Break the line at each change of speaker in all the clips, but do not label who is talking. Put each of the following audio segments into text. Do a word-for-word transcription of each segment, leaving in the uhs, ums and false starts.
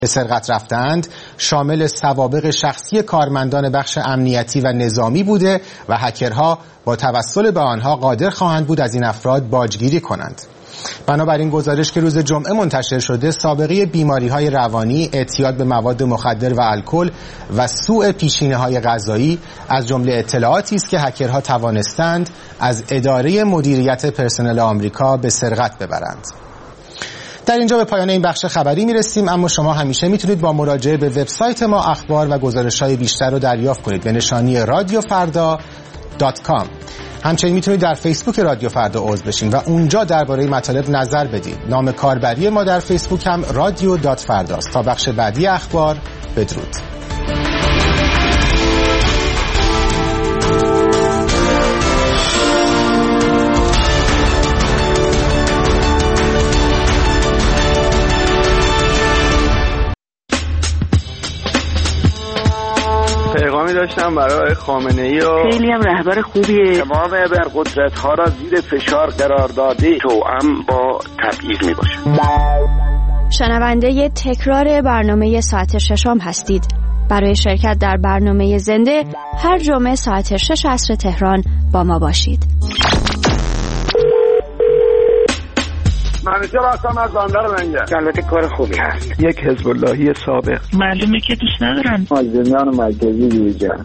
به سرقت رفتند شامل سوابق شخصی کارمندان بخش امنیتی و نظامی بوده و هکرها با توسل به آنها قادر خواهند بود از این افراد باجگیری کنند. بنابراین گزارش که روز جمعه منتشر شده سابقه بیماری‌های روانی، اعتیاد به مواد مخدر و الکل و سوء پیشینه‌های غذایی از جمله اطلاعاتی است که هکرها توانستند از اداره مدیریت پرسنل آمریکا به سرقت ببرند. در اینجا به پایان این بخش خبری میرسیم، اما شما همیشه میتونید با مراجعه به وبسایت ما اخبار و گزارش‌های بیشتر رو دریافت کنید به نشانی رادیو فردا دات کام. همچنین میتونید در فیسبوک رادیو فردا عضو بشین و اونجا درباره مطالب نظر بدید. نام کاربری ما در فیسبوک هم رادیو دات فرداست. تا بخش بعدی اخبار، بدرود.
پیغامی داشتم برای خامنه‌ای و
خیلی هم رهبر خوبیه.
تمام ابرقدرت‌ها را زیر فشار قرار داده توأم با تبعیض میباشه.
شنونده تکرار برنامه ساعت ششم هستید. برای شرکت در برنامه زنده هر جمعه ساعت شش عصر تهران با ما باشید.
منیجر هستم از بندر منگه. البته کار خوبی هست.
یک حزب اللهی سابق.
معلومه که دوست ندارن.
مازنیان مرکزی دیویجن.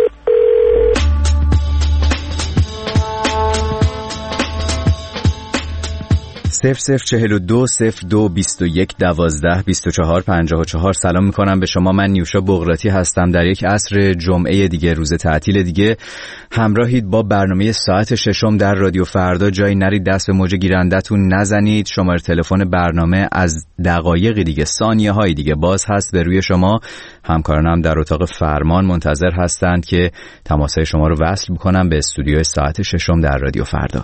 صفر صفر چهل و دو صفر دو بیست و یک دوازده بیست و چهار پنجاه و چهار. سلام میکنم به شما. من نیوشا بغراتی هستم. در یک عصر جمعه دیگه، روز تعطیل دیگه، همراهید با برنامه ساعت ششم در رادیو فردا. جایی نرید دست به موج گیرندتون نزنید. شماره تلفن برنامه از دقایقی دیگه، ثانیه های دیگه باز هست به روی شما. همکارانم در اتاق فرمان منتظر هستند که تماسهای شما رو وصل بکنم به استودیوی ساعت ششم در رادیو فردا.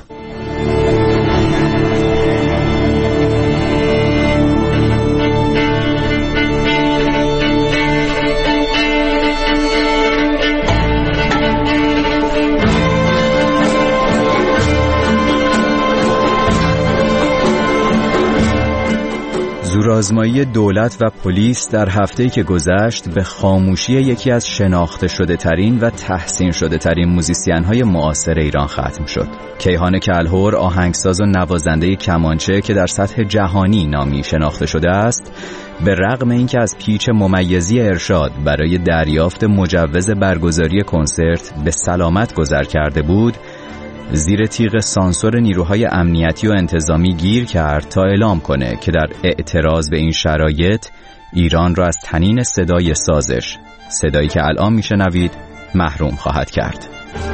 زورآزمایی دولت و پلیس در هفته‌ای که گذشت به خاموشی یکی از شناخته شده ترین و تحسین شده ترین موزیسین معاصر ایران ختم شد. کیهان کلهر، آهنگساز و نوازنده کمانچه که در سطح جهانی نامی شناخته شده است، به رغم اینکه از پیچ ممیزی ارشاد برای دریافت مجوز برگزاری کنسرت به سلامت گذر کرده بود، زیر تیغ سانسور نیروهای امنیتی و انتظامی گیر کرد تا اعلام کنه که در اعتراض به این شرایط ایران را از طنین صدای سازش، صدایی که الان میشنوید، محروم خواهد کرد.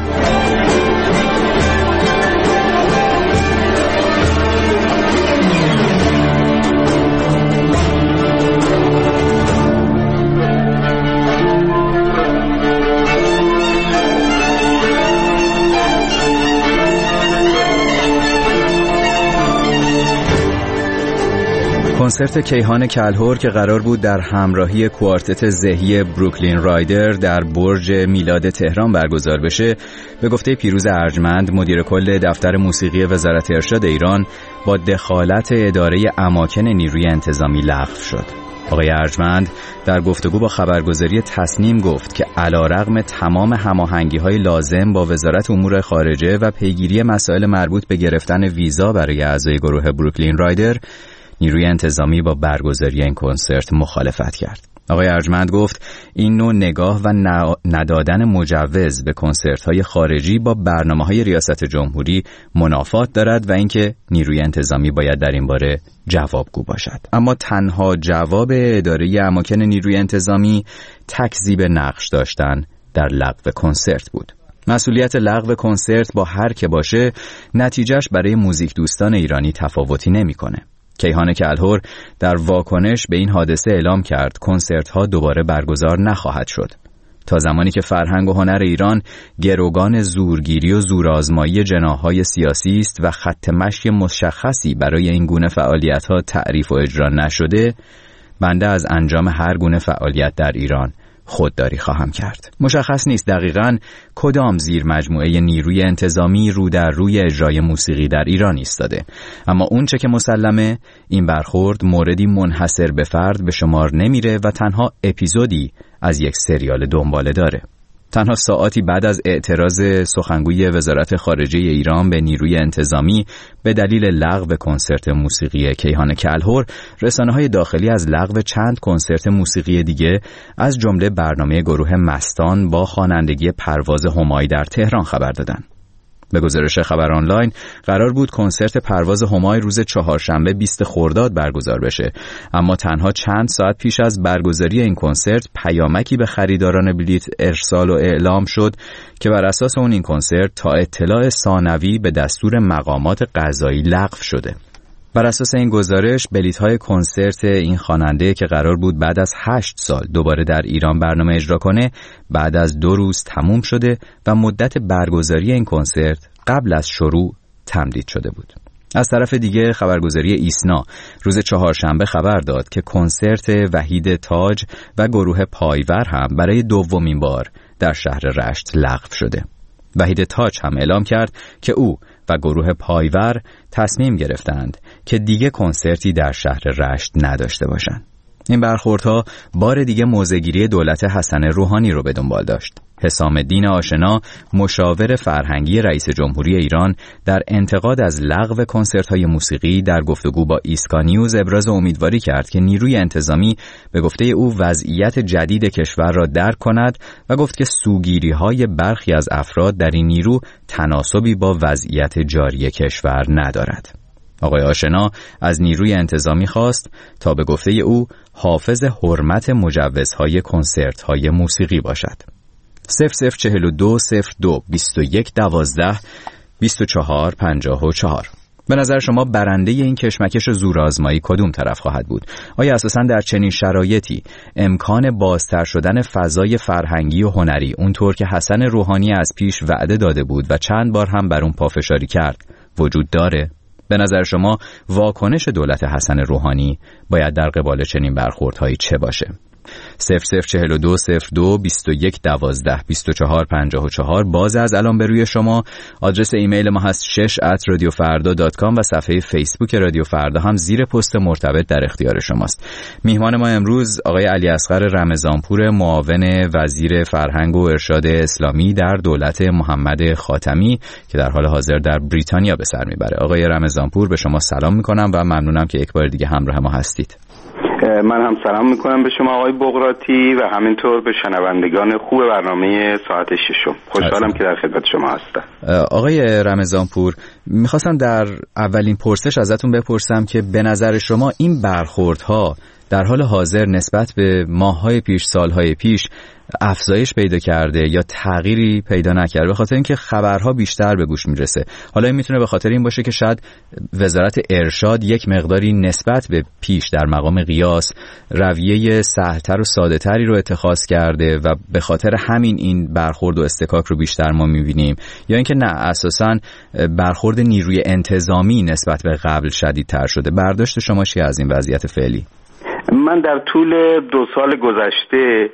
کنسرت کیهان کلهر که قرار بود در همراهی کوارتت زهی بروکلین رایدر در برج میلاد تهران برگزار بشه، به گفته پیروز ارجمند، مدیر کل دفتر موسیقی وزارت ارشاد ایران، با دخالت اداره اماکن نیروی انتظامی لغو شد. آقای ارجمند در گفتگو با خبرگزاری تصنیم گفت که علیرغم تمام هماهنگی‌های لازم با وزارت امور خارجه و پیگیری مسائل مربوط به گرفتن ویزا برای اعضای گروه بروکلین رایدر، نیروی انتظامی با برگزاری این کنسرت مخالفت کرد. آقای ارجمند گفت این نوع نگاه و ندادن مجوز به کنسرت‌های خارجی با برنامه‌های ریاست جمهوری منافات دارد و اینکه نیروی انتظامی باید در این باره جوابگو باشد. اما تنها جواب اداره اماکن نیروی انتظامی تکذیب نقش داشتن در لغو کنسرت بود. مسئولیت لغو کنسرت با هر که باشه، نتیجهش برای موزیک دوستان ایرانی تفاوتی نمی‌کنه. کیهان کلهر در واکنش به این حادثه اعلام کرد کنسرت ها دوباره برگزار نخواهد شد تا زمانی که فرهنگ و هنر ایران گروگان زورگیری و زورآزمایی جناح‌های سیاسی است و خط مشی مشخصی برای این گونه فعالیت‌ها تعریف و اجرا نشده. بنده از انجام هر گونه فعالیت در ایران خودداری خواهم کرد. مشخص نیست دقیقاً کدام زیر مجموعه نیروی انتظامی رو در روی اجرای موسیقی در ایران ایستاده، اما اونچه که مسلمه این برخورد موردی منحصر به فرد به شمار نمیره و تنها اپیزودی از یک سریال دنباله داره. تنها ساعاتی بعد از اعتراض سخنگوی وزارت خارجه ایران به نیروی انتظامی به دلیل لغو کنسرت موسیقی کیهان کلهر، رسانه‌های داخلی از لغو چند کنسرت موسیقی دیگه از جمله برنامه گروه مستان با خوانندگی پرواز همایی در تهران خبر دادن. به گزارش خبر آنلاین قرار بود کنسرت پرواز همای روز چهارشنبه بیست خرداد برگزار بشه، اما تنها چند ساعت پیش از برگزاری این کنسرت پیامکی به خریداران بلیت ارسال و اعلام شد که بر اساس اون این کنسرت تا اطلاع ثانوی به دستور مقامات قضایی لغو شده. بر اساس این گزارش بلیط‌های کنسرت این خواننده که قرار بود بعد از هشت سال دوباره در ایران برنامه اجرا کنه بعد از دو روز تموم شده و مدت برگزاری این کنسرت قبل از شروع تمدید شده بود. از طرف دیگه خبرگزاری ایسنا روز چهارشنبه خبر داد که کنسرت وحید تاج و گروه پایور هم برای دومین بار در شهر رشت لغو شده. وحید تاج هم اعلام کرد که او و گروه پایور تصمیم گرفتند که دیگه کنسرتی در شهر رشت نداشته باشند. این برخوردها بار دیگه موضع‌گیری دولت حسن روحانی رو به دنبال داشت. حسام الدین آشنا، مشاور فرهنگی رئیس جمهوری ایران، در انتقاد از لغو کنسرت‌های موسیقی در گفتگو با ایسکا نیوز ابراز امیدواری کرد که نیروی انتظامی به گفته او وضعیت جدید کشور را درک کند و گفت که سوگیری‌های برخی از افراد در این نیرو تناسبی با وضعیت جاری کشور ندارد. آقای آشنا از نیروی انتظامی خواست تا به گفته او حافظ حرمت مجوزهای کنسرت‌های موسیقی باشد. صفر صفر چهل و دو صفر دو بیست و یک دوازده بیست و چهار پنجاه و چهار. به نظر شما برنده این کشمکش زورآزمایی کدوم طرف خواهد بود؟ آیا اساساً در چنین شرایطی امکان بازتر شدن فضای فرهنگی و هنری اونطور که حسن روحانی از پیش وعده داده بود و چند بار هم بر اون پافشاری کرد وجود داره؟ به نظر شما واکنش دولت حسن روحانی باید در قبال چنین برخوردهایی چه باشه؟ صفر صفر چهل و دو صفر دو بیست و یک دوازده بیست و چهار پنجاه و چهار. باز از الان به روی شما. آدرس ایمیل ما هست شش ات رادیو فردا دات کام و صفحه فیسبوک رادیو فردا هم زیر پست مرتبط در اختیار شماست. میهمان ما امروز آقای علی اصغر رمضانپور، معاون وزیر فرهنگ و ارشاد اسلامی در دولت محمد خاتمی که در حال حاضر در بریتانیا به سر میبره. آقای رمضانپور، به شما سلام میکنم و ممنونم که یک بار دیگه همراه ما هستید.
من هم سلام میکنم به شما آقای بغراتی و همینطور به شنوندگان خوب برنامه ساعت ششم. خوشحالم که در خدمت شما هستم.
آقای رمضانپور، میخواستم در اولین پرسش ازتون بپرسم که به نظر شما این برخوردها در حال حاضر نسبت به ماه‌های پیش، سال‌های پیش افزایش پیدا کرده یا تغییری پیدا نکرده؟ به خاطر اینکه خبرها بیشتر به گوش میرسه. حالا این میتونه به خاطر این باشه که شاید وزارت ارشاد یک مقداری نسبت به پیش در مقام قیاس رویه سهل‌تر و ساده‌تری رو اتخاذ کرده و به خاطر همین این برخورد و استکاک رو بیشتر ما میبینیم، یا اینکه نه اساساً برخورد نیروی انتظامی نسبت به قبل شدیدتر شده. برداشت شما چیه از این وضعیت فعلی؟
من در طول دو سال گذشته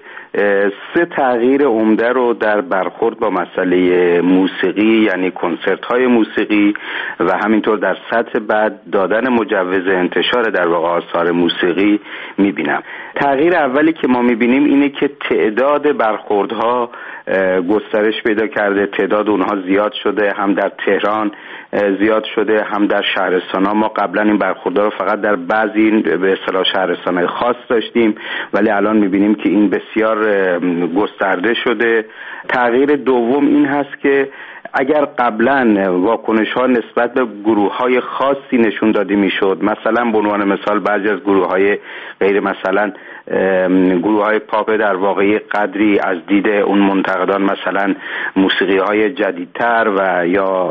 سه تغییر عمده رو در برخورد با مسئله موسیقی، یعنی کنسرت های موسیقی و همینطور در سطح بعد دادن مجوز انتشار در واقع آثار موسیقی میبینم. تغییر اولی که ما میبینیم اینه که تعداد برخوردها گسترش پیدا کرده، تعداد اونها زیاد شده، هم در تهران زیاد شده هم در شهرستان‌ها. ما قبلا این برخوردها رو فقط در بعضی به اصطلاح شهرستان‌های خاص داشتیم، ولی الان می‌بینیم که این بسیار گسترده شده. تغییر دوم این هست که اگر قبلا واکنش‌ها نسبت به گروه‌های خاصی نشون داده می‌شد، مثلا به عنوان مثال بعضی از گروه‌های غیر مثلا گروه‌های پاپ در واقع قدری از دید اون منتقدان مثلا موسیقی‌های جدیدتر و یا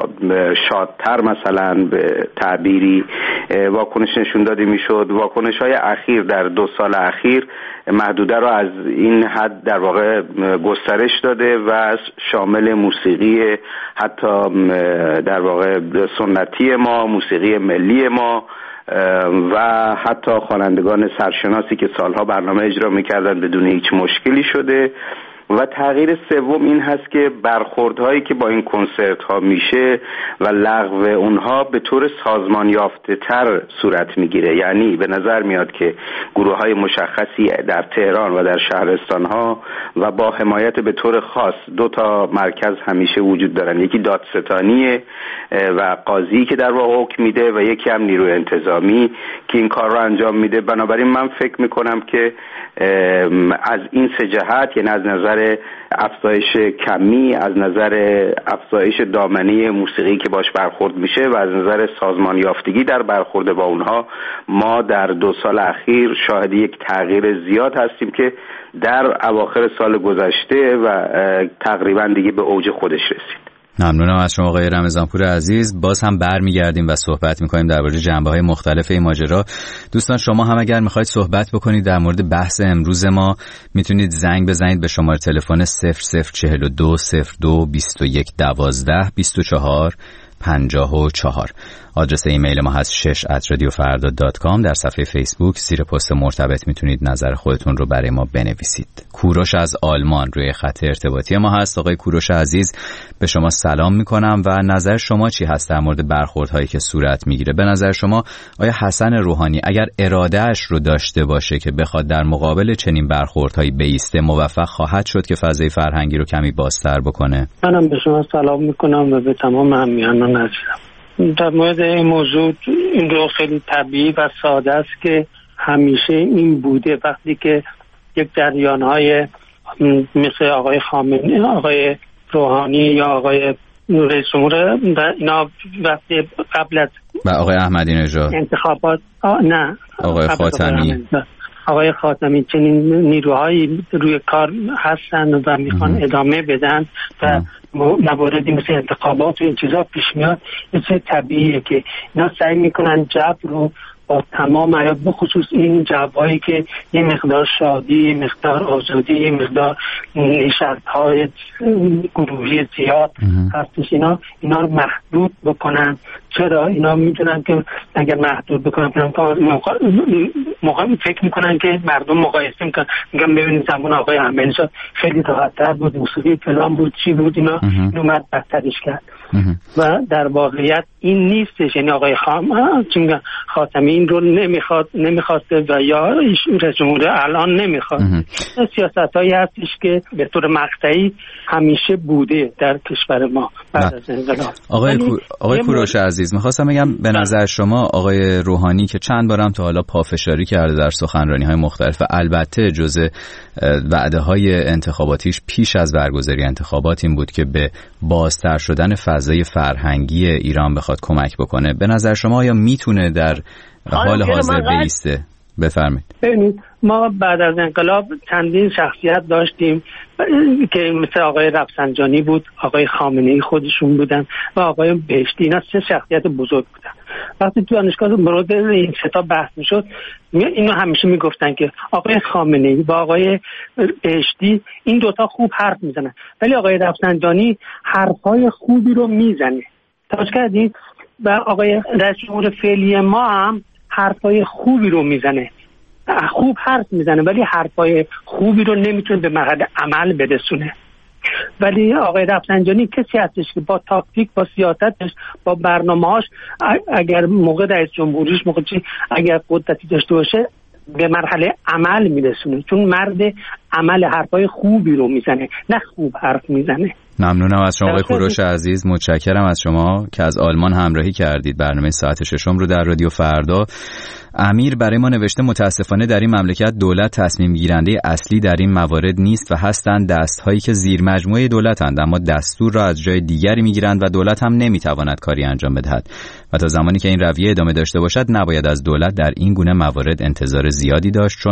شادتر مثلا به تعبیری واکنش نشون داده می‌شد، واکنش‌های اخیر در دو سال اخیر محدوده رو از این حد در واقع گسترش داده و شامل موسیقی حتی در واقع سنتی ما، موسیقی ملی ما و حتی خوانندگان سرشناسی که سالها برنامه اجرا میکردن بدون هیچ مشکلی شده. و تغییر سوم این هست که برخوردهایی که با این کنسرت ها میشه و لغو اونها به طور سازمان یافته تر صورت میگیره. یعنی به نظر میاد که گروه های مشخصی در تهران و در شهرستان ها و با حمایت به طور خاص دو تا مرکز همیشه وجود دارن، یکی دادستانیه و قاضی که در واقع حکم میده و یکی هم نیروی انتظامی که این کار رو انجام میده. بنابراین من فکر میکنم که از این سه جهت، یعنی از نظر افزایش کمی، از نظر افزایش دامنه موسیقی که باش برخورد میشه و از نظر سازمان یافتگی در برخورد با اونها، ما در دو سال اخیر شاهد یک تغییر زیاد هستیم که در اواخر سال گذشته و تقریبا دیگه به اوج خودش رسید.
ممنونم از شما آقای رمضانپور عزیز. باز هم برمیگردیم و صحبت میکنیم درباره جنبه‌های مختلف این ماجرا. دوستان شما هم اگر میخواید صحبت بکنید در مورد بحث امروز ما، میتونید زنگ بزنید به شماره تلفن صفر صفر چهل و دو صفر دو بیست و یک دوازده بیست و چهار پنجاه و چهار. آدرس ایمیل ما هست شش ات رادیو فردا دات کام. در صفحه فیسبوک زیر پست مرتبط میتونید نظر خودتون رو برای ما بنویسید. کوروش از آلمان روی خط ارتباطی ما هست. آقای کوروش عزیز، به شما سلام میکنم و نظر شما چی هست در مورد برخوردهایی که صورت میگیره؟ به نظر شما آیا حسن روحانی اگر ارادهش رو داشته باشه که بخواد در مقابل چنین برخوردهایی بایسته، موفق خواهد شد که فضای فرهنگی رو کمی بازتر بکنه؟
منم به شما سلام میکنم و به تمام همیهنان عزیزم. در مورد این موضوع این رو خیلی طبیعی و ساده است که همیشه این بوده. وقتی که یک جریان‌های مثل آقای خامنه‌ای، آقای روحانی یا آقای رئیس جمهور اینا وقتی قبل از
و آقای احمدی نژاد
انتخابات نه
آقای خاتمی
آقای خاتمی چنین نیروهایی روی کار هستن و میخوان ادامه بدن و مواردی مثل انتخابات و این چیزا پیش میاد، یه چیز طبیعیه که اینا سعی میکنن جو رو با تمام عیار، بخصوص این جوهایی که یه مقدار شادی، یه مقدار آزادی، یه مقدار نشست‌های گروهی زیاد هستش، اینا اینا رو محدود بکنن. چرا؟ اینا میدونن که اگر محدود بکنن موقع فکر میکنن که مردم مقایسه میکنن، میگن ببینید زمان آقای احمدی نژاد خیلی راحت‌تر بود، موسیقی فلان بود، چی بود، اینا این اومد بدترش کرد. و در واقعیت این نیستش. یعنی آقای خاتمی این رو نمیخواد نمیخواسته و یا رئیس جمهور الان نمیخواد. سیاست‌هایی هستش که به طور مقطعی همیشه بوده در کشور ما بعد از انقلاب.
آقای کو... آقای کوروش عزیز، میخواستم بگم به نظر شما آقای روحانی که چند بارم تا حالا پافشاری کرده در سخنرانی‌های مختلف و البته جزء وعده‌های انتخاباتیش پیش از برگزاری انتخابات این بود که به بازتر شدن فضای فرهنگی ایران بخواد کمک بکنه، به نظر شما آیا میتونه در حال حاضر بایسته؟ بفرمایید.
ببینید ما بعد از انقلاب چندین شخصیت داشتیم که مثل آقای رفسنجانی بود، آقای خامنه‌ای خودشون بودن و آقای بهشتی. اینا سه شخصیت بزرگ بودن. وقتی تو دانشگاه مورد این سه تا بحث میشد، اینو همیشه میگفتن که آقای خامنه‌ای و آقای بهشتی این دوتا خوب حرف میزنن، ولی آقای رفسنجانی حرفای خوبی رو میزنه. توجه کردین؟ و آقای رئیس جمهور فعلی ما هم حرفای خوبی رو میزنه، خوب حرف میزنه، ولی حرفای خوبی رو نمیتونه به مرحله عمل برسونه. ولی آقای رفسنجانی کسی هستش که با تاکتیک، با سیاستش، با برنامه‌هاش، اگر موقع رئیس جمهوریش موقع چی اگر قدرتی داشته باشه به مرحله عمل میرسونه، چون مرد عمل، حرفای خوبی رو میزنه، نه خوب حرف میزنه.
ممنونم از شما آقای کوروش عزیز، متشکرم از شما که از آلمان همراهی کردید. برنامه ساعت ششم رو در رادیو فردا. امیر برای ما نوشته متاسفانه در این مملکت دولت تصمیم گیرنده اصلی در این موارد نیست و هستند دست‌هایی که زیر مجموعه دولتند اما دستور را از جای دیگری میگیرند و دولت هم نمیتواند کاری انجام بدهد و تا زمانی که این رویه ادامه داشته باشد نباید از دولت در این گونه موارد انتظار زیادی داشت، چون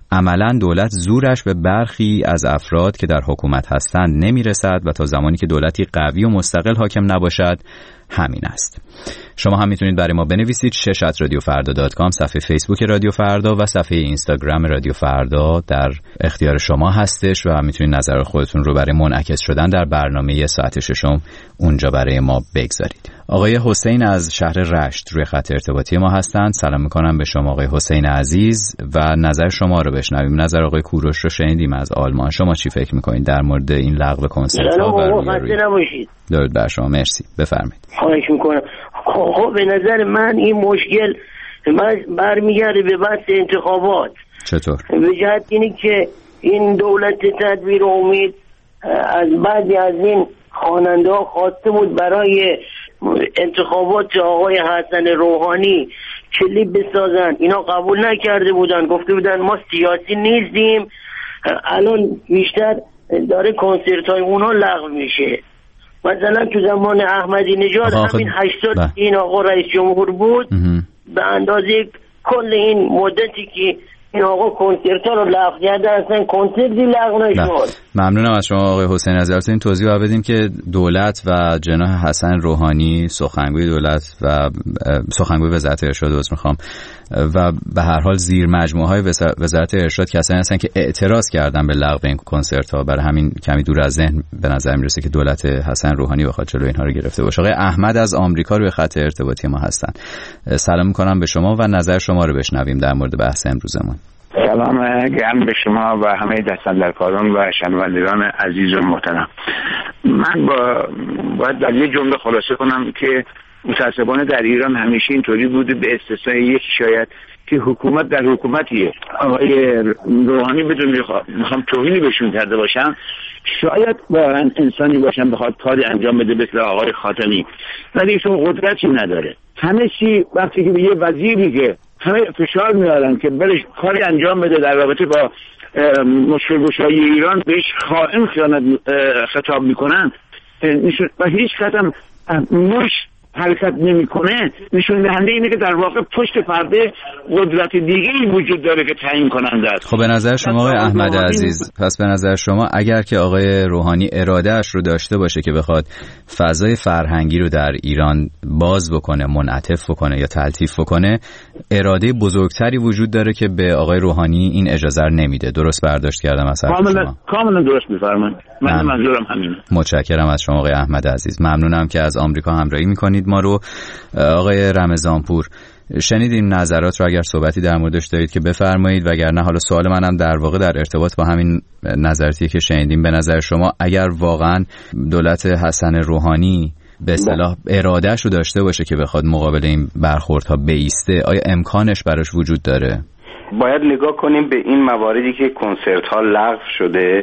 عملاً دولت زورش به برخی از افراد که در حکومت هستند نمیرسد و تا زمانی که دولتی قوی و مستقل حاکم نباشد همین است. شما هم میتونید برای ما بنویسید. شش ات رادیو فردا دات کام صفحه فیسبوک رادیو فردا و صفحه اینستاگرام رادیو فردا در اختیار شما هستش و میتونید نظر خودتون رو برای منعکس شدن در برنامه ساعت ششم اونجا برای ما بگذارید. آقای حسین از شهر رشت روی خط ارتباطی ما هستند. سلام میکنم به شما آقای حسین عزیز و نظر شما رو بشنویم. نظر آقای کوروش رو شنیدیم از آلمان. شما چی فکر میکنید در مورد این لغو کنسرت ها و روی درود بر شما. مرسی، بفرمایید.
خواهش میکنم. خب به نظر من این مشکل برمیگرده به بحث انتخابات.
چطور؟
به جهت اینه که این دولت تدبیر امید از بعضی از این خواننده ها خواسته بود برای انتخابات آقای حسن روحانی کلیپ بسازن، اینا قبول نکرده بودن، گفته بودن ما سیاسی نیستیم. الان بیشتر داره کنسرت های اونا لغو میشه. مثلا تو زمان احمدی نژاد همین هشتاد این آقا رئیس جمهور بود به اندازه کل این مدتی که این آقا کنسرت ها رو لغو کرده اصلا کنسرتی لغو نشد.
ممنونم از شما آقای حسین عزیز. البته این توضیح رو بدیم که دولت و جناح حسن روحانی سخنگوی دولت و سخنگوی وزارت ارشاد عذر میخوام و به هر حال زیر مجموعه های وزارت ارشاد کسانی هستن که اعتراض کردن به لغو این کنسرت ها. برای همین کمی دور از ذهن به نظر میرسه که دولت حسن روحانی بخواد جلوی اینها رو گرفته باشه. آقای احمد از آمریکا روی خط ارتباطی ما هستن. سلام میکنم به شما و نظر شما رو بشنویم در مورد بحث امروزمون.
سلام گرم به شما و همه دستاندرکاران و شنوندگان عزیز و محترم. من با باید در یه جمله خلاصه کنم که متاسفانه در ایران همیشه اینطوری بوده به استثنای یک شاید که حکومت در حکومتیه. آقای روحانی بدون میخوام توهینی بهشون کرده باشم، شاید واقعا انسانی باشن بخواد کاری انجام بده مثل آقای خاتمی، ولی ایشون قدرتی نداره. همه چی وقتی که به یه وزیری که همه فشار میارن که برش کاری انجام بده در رابطه با مشکل گشایی ایران بهش خائن خیانت خطاب میکنن و هیچ قدم مش حرکت نمیکنه، نشون دهنده اینه که در واقع پشت پرده قدرت دیگه‌ای وجود داره که تعیین کننده است.
خب به نظر شما آقای احمد عزیز، پس به نظر شما اگر که آقای روحانی اراده‌اش رو داشته باشه که بخواد فضای فرهنگی رو در ایران باز بکنه، منعطف بکنه یا تلطیف بکنه، اراده بزرگتری وجود داره که به آقای روحانی این اجازه رو نمیده. درست برداشت کردم از حرف شما؟
کاملا کاملا درست می‌فرمایید. من منظورم همینه.
متشکرم از شما آقای احمد عزیز. ممنونم که از آمریکا همراهی می‌کنید ما رو. آقای رمضانپور، شنیدیم نظرات رو، اگر صحبتی در موردش دارید که بفرمایید، وگرنه حالا سوال منم در واقع در ارتباط با همین نظراتی که شنیدیم. به نظر شما اگر واقعا دولت حسن روحانی به اصطلاح ارادهش رو داشته باشه که بخواد مقابل این برخوردها بایسته، آیا امکانش براش وجود داره؟
باید نگاه کنیم به این مواردی که کنسرت ها لغو شده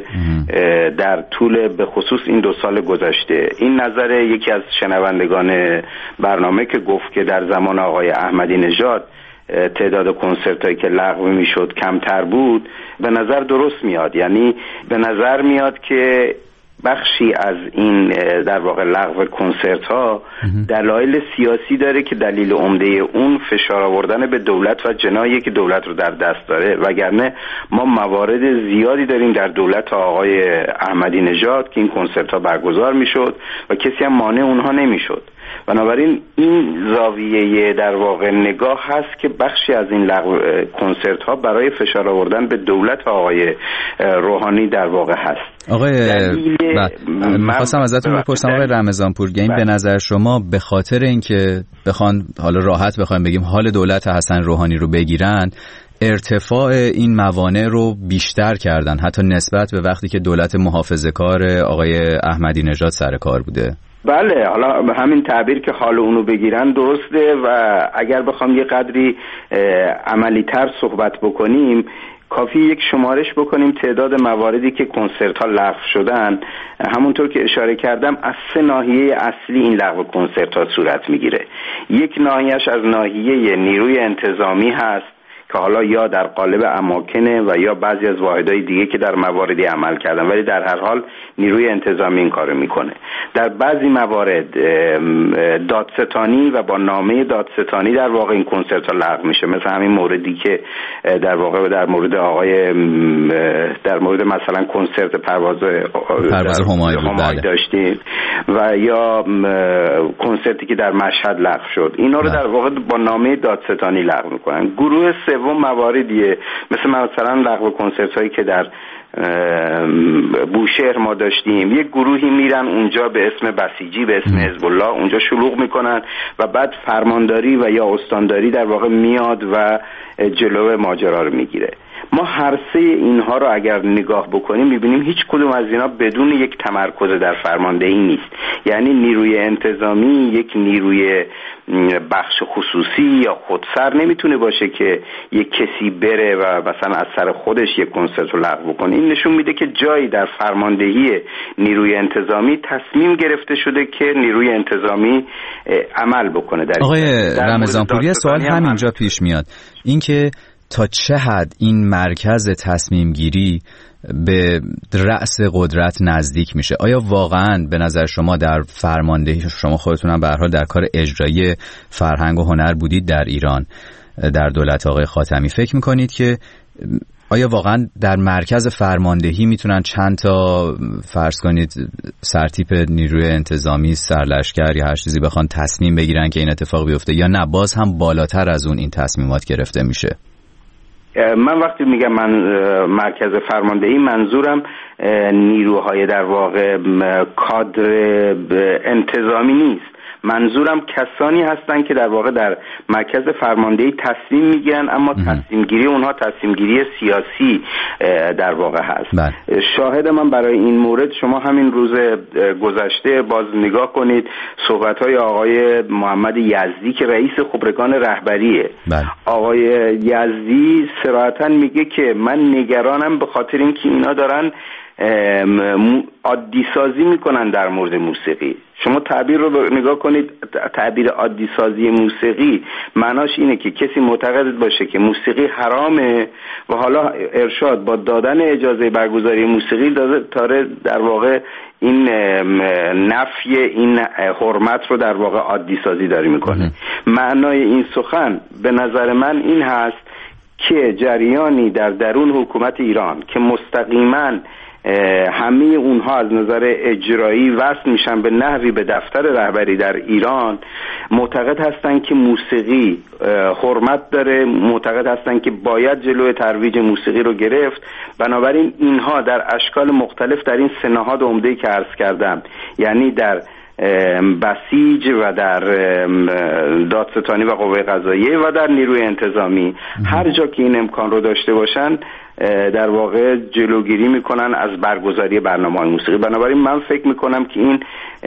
در طول به خصوص این دو سال گذشته. این نظر یکی از شنوندگان برنامه که گفت که در زمان آقای احمدی نژاد تعداد کنسرت هایی که لغو میشد کمتر بود، به نظر درست میاد. یعنی به نظر میاد که بخشی از این در واقع لغو کنسرت ها دلایل سیاسی داره که دلیل عمده اون فشار آوردن به دولت و جناحی که دولت رو در دست داره، وگرنه ما موارد زیادی داریم در دولت آقای احمدی نژاد که این کنسرت ها برگزار میشد و کسی هم مانع اونها نمیشد. بنابراین این زاویه در واقع نگاه هست که بخشی از این لغو کنسرت ها برای فشار آوردن به دولت آقای روحانی در واقع هست.
آقای می‌خواستم ازتون بپرسم آقای رمضانپور، این به نظر شما به خاطر اینکه بخوان حالا راحت بخوایم بگیم حال دولت حسن روحانی رو بگیرن، ارتفاع این موانع رو بیشتر کردن حتی نسبت به وقتی که دولت محافظه‌کار آقای احمدی نژاد سر کار بوده؟
بله، حالا همین تعبیر که حال اونو بگیرن درسته و اگر بخوام یه قدری عملی تر صحبت بکنیم کافی یک شمارش بکنیم تعداد مواردی که کنسرت ها لغو شدن. همونطور که اشاره کردم از سه ناحیه اصلی این لغو کنسرت ها صورت میگیره. یک ناحیهش از ناحیه نیروی انتظامی هست که حالا یا در قالب اماکنه و یا بعضی از واحدهای دیگه که در مواردی عمل کردن، ولی در هر حال نیروی انتظامی این کارو میکنه. در بعضی موارد دادستانی و با نامه دادستانی در واقع این کنسرت ها لغو میشه، مثل همین موردی که در واقع در مورد آقای در مورد مثلا کنسرت پرواز
پرواز همایی
داشتیم و یا کنسرتی که در مشهد لغو شد، اینا رو در واقع با نامه دادستانی لغو میکنن. گروه سوم مواردیه مثل مثلا لغو کنسرت هایی که در بوشهر ما داشتیم، یک گروهی میرن اونجا به اسم بسیجی، به اسم حزب الله اونجا شلوغ میکنن و بعد فرمانداری و یا استانداری در واقع میاد و جلو ماجرا رو میگیره. ما هر سه اینها رو اگر نگاه بکنیم میبینیم هیچ کدوم از اینا بدون یک تمرکز در فرماندهی نیست. یعنی نیروی انتظامی یک نیروی بخش خصوصی یا خودسر نمیتونه باشه که یک کسی بره و مثلا از سر خودش یک کنسرت رو لغو کنه. این نشون میده که جایی در فرماندهی نیروی انتظامی تصمیم گرفته شده که نیروی انتظامی عمل بکنه. در
آقای رمضانپوری سوال همینجا پیش میاد، اینکه تا چه حد این مرکز تصمیم گیری به رأس قدرت نزدیک میشه؟ آیا واقعاً به نظر شما در فرماندهی، شما خودتون هم به هر حال در کار اجرایی فرهنگ و هنر بودید در ایران در دولت آقای خاتمی، فکر میکنید که آیا واقعاً در مرکز فرماندهی میتونن چند تا فرض کنید سرتیپ نیروی انتظامی، سرلشکر یا هر چیزی بخوان تصمیم بگیرن که این اتفاق بیفته، یا نه باز هم بالاتر از اون این تصمیمات گرفته میشه؟
من وقتی میگم من مرکز فرماندهی منظورم نیروهای در واقع کادر انتظامی نیست، منظورم کسانی هستن که در واقع در مرکز فرماندهی تصمیم میگیرن، اما تصمیم گیری اونها تصمیم گیری سیاسی در واقع هست. بله. شاهد من برای این مورد شما همین روز گذشته باز نگاه کنید صحبت‌های آقای محمد یزدی که رئیس خبرگان رهبریه. بله. آقای یزدی صراحتاً میگه که من نگرانم به خاطر اینکه اینا دارن عادی سازی میکنن در مورد موسیقی. شما تعبیر رو نگاه کنید، تعبیر عادی سازی موسیقی معناش اینه که کسی معتقد باشه که موسیقی حرامه و حالا ارشاد با دادن اجازه برگزاری موسیقی داره در واقع این نفی این حرمت رو در واقع عادی سازی داره میکنه. معنای این سخن به نظر من این هست که جریانی در درون حکومت ایران که مستقیما همه اونها از نظر اجرایی وصل میشن به نحوی به دفتر رهبری در ایران، معتقد هستن که موسیقی حرمت داره، معتقد هستن که باید جلوی ترویج موسیقی رو گرفت. بنابراین اینها در اشکال مختلف در این سه نهاد عمده‌ای که عرض کردم، یعنی در بسیج و در دادستانی و قوه قضاییه و در نیروی انتظامی، هر جا که این امکان رو داشته باشن در واقع جلوگیری میکنن از برگزاری برنامه‌های موسیقی. بنابراین من فکر میکنم که این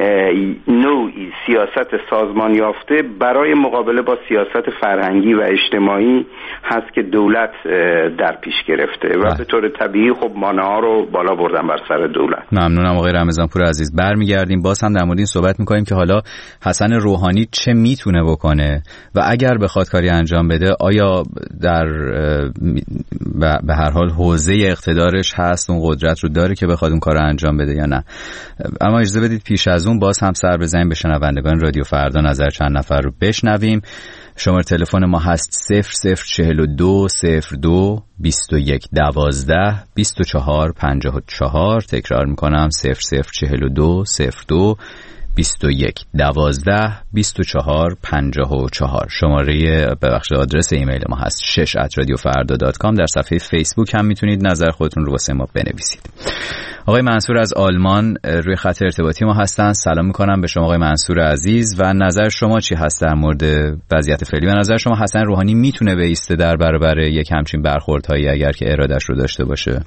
نوعی سیاست سازمان یافته برای مقابله با سیاست فرهنگی و اجتماعی هست که دولت در پیش گرفته و به طور طبیعی خب مانع‌ها رو بالا بردن بر سر دولت.
ممنونم آقای رمضانپور عزیز. برمیگردیم باز هم در مورد این صحبت میکنیم که حالا حسن روحانی چه میتونه بکنه و اگر بخواد کاری انجام بده آیا در به هر حال حوزه اقتدارش هست، اون قدرت رو داره که بخواد اون کار رو انجام بده یا نه. اما اجازه بدید پیش از اون باز هم سر بزنیم به شنوندگان رادیو فردا، نظر چند نفر رو بشنویم. شماره تلفن ما هست صفر صفر چهل و دو صفر دو بیست و یک دوازده بیست و چهار پنجاه و چهار. تکرار میکنم صفر صفر چهل و دو صفر دو بیست و یک دوازده بیست و چهار پنجاه و چهار. شماره ببخشید آدرس ایمیل ما هست شش ات رادیو فردا دات کام. در صفحه فیسبوک هم میتونید نظر خودتون رو واسه ما بنویسید. آقای منصور از آلمان روی خط ارتباطی ما هستن. سلام میکنم به شما آقای منصور عزیز و نظر شما چی هست در مورد وضعیت فعلی؟ و نظر شما حسن روحانی میتونه بایسته در برابر یک همچین برخوردهایی اگر که ارادش رو داشته باشه؟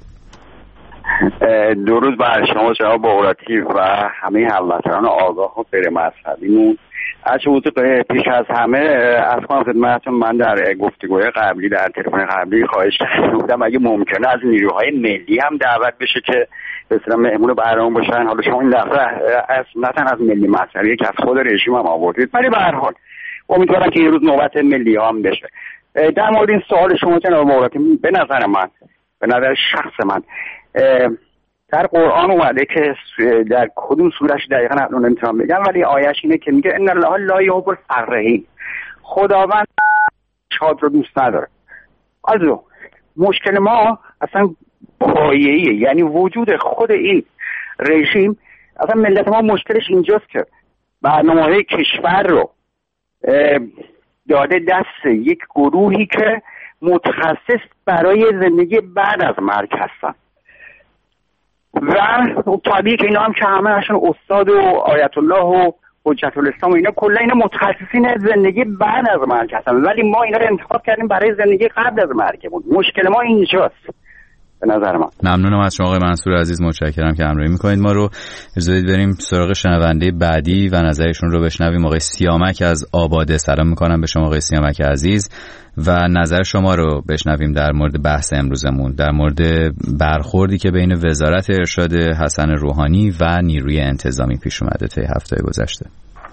درود بر شما جناب بغراتی و همه هموطنان آگاه و غیر مذهبیمون. از بود پیش از همه از کنم خدمتتون، من در گفتگوی قبلی در تلفن قبلی خواهش کرده بودم اگه ممکنه از نیروهای ملی هم دعوت بشه که به اصطلاح مهمون برنامه باشن. حالا شما این دفعه از نه تنها از ملی مسئله که از خود رژیم هم آوردید، ولی به هر حال امیدوارم که یه روز نوبت ملی هم بشه. در مورد این سوال شما جناب مبارک، به نظر من، به نظر شخص من، در قرآن اومده که در کدوم سورش دقیقا الان نمیتونم بگم، ولی آیش اینه که میگه ان الله لا یحب الفرحین، خداوند شاد رو دوست نداره. also مشکل ما اصلا پایه‌ایه، یعنی وجود خود این رژیم، اصلا ملت ما مشکلش اینجاست که برنامه‌های کشور رو داده دست یک گروهی که متخصص برای زندگی بعد از مرگ هستن و طبیعی که اینا هم که همه هاشون استاد و آیت الله و حجت الاسلام و اینا کلا اینا متخصصین زندگی بعد از مرگ هستن، ولی ما اینا رو انتخاب کردیم برای زندگی قبل از مرگ بود. مشکل ما اینجاست به نظر من.
ممنونم از شما آقای منصور عزیز، متشکرم که همراهی میکنید ما رو. اجازه بدید بریم سراغ شنونده بعدی و نظرشون رو بشنویم. آقای سیامک از آباده، سلام میکنم به شما آقای سیامک عزیز و نظر شما رو بشنویم در مورد بحث امروزمون، در مورد برخوردی که بین وزارت ارشاد حسن روحانی و نیروی انتظامی پیش اومده طی هفته گذشته.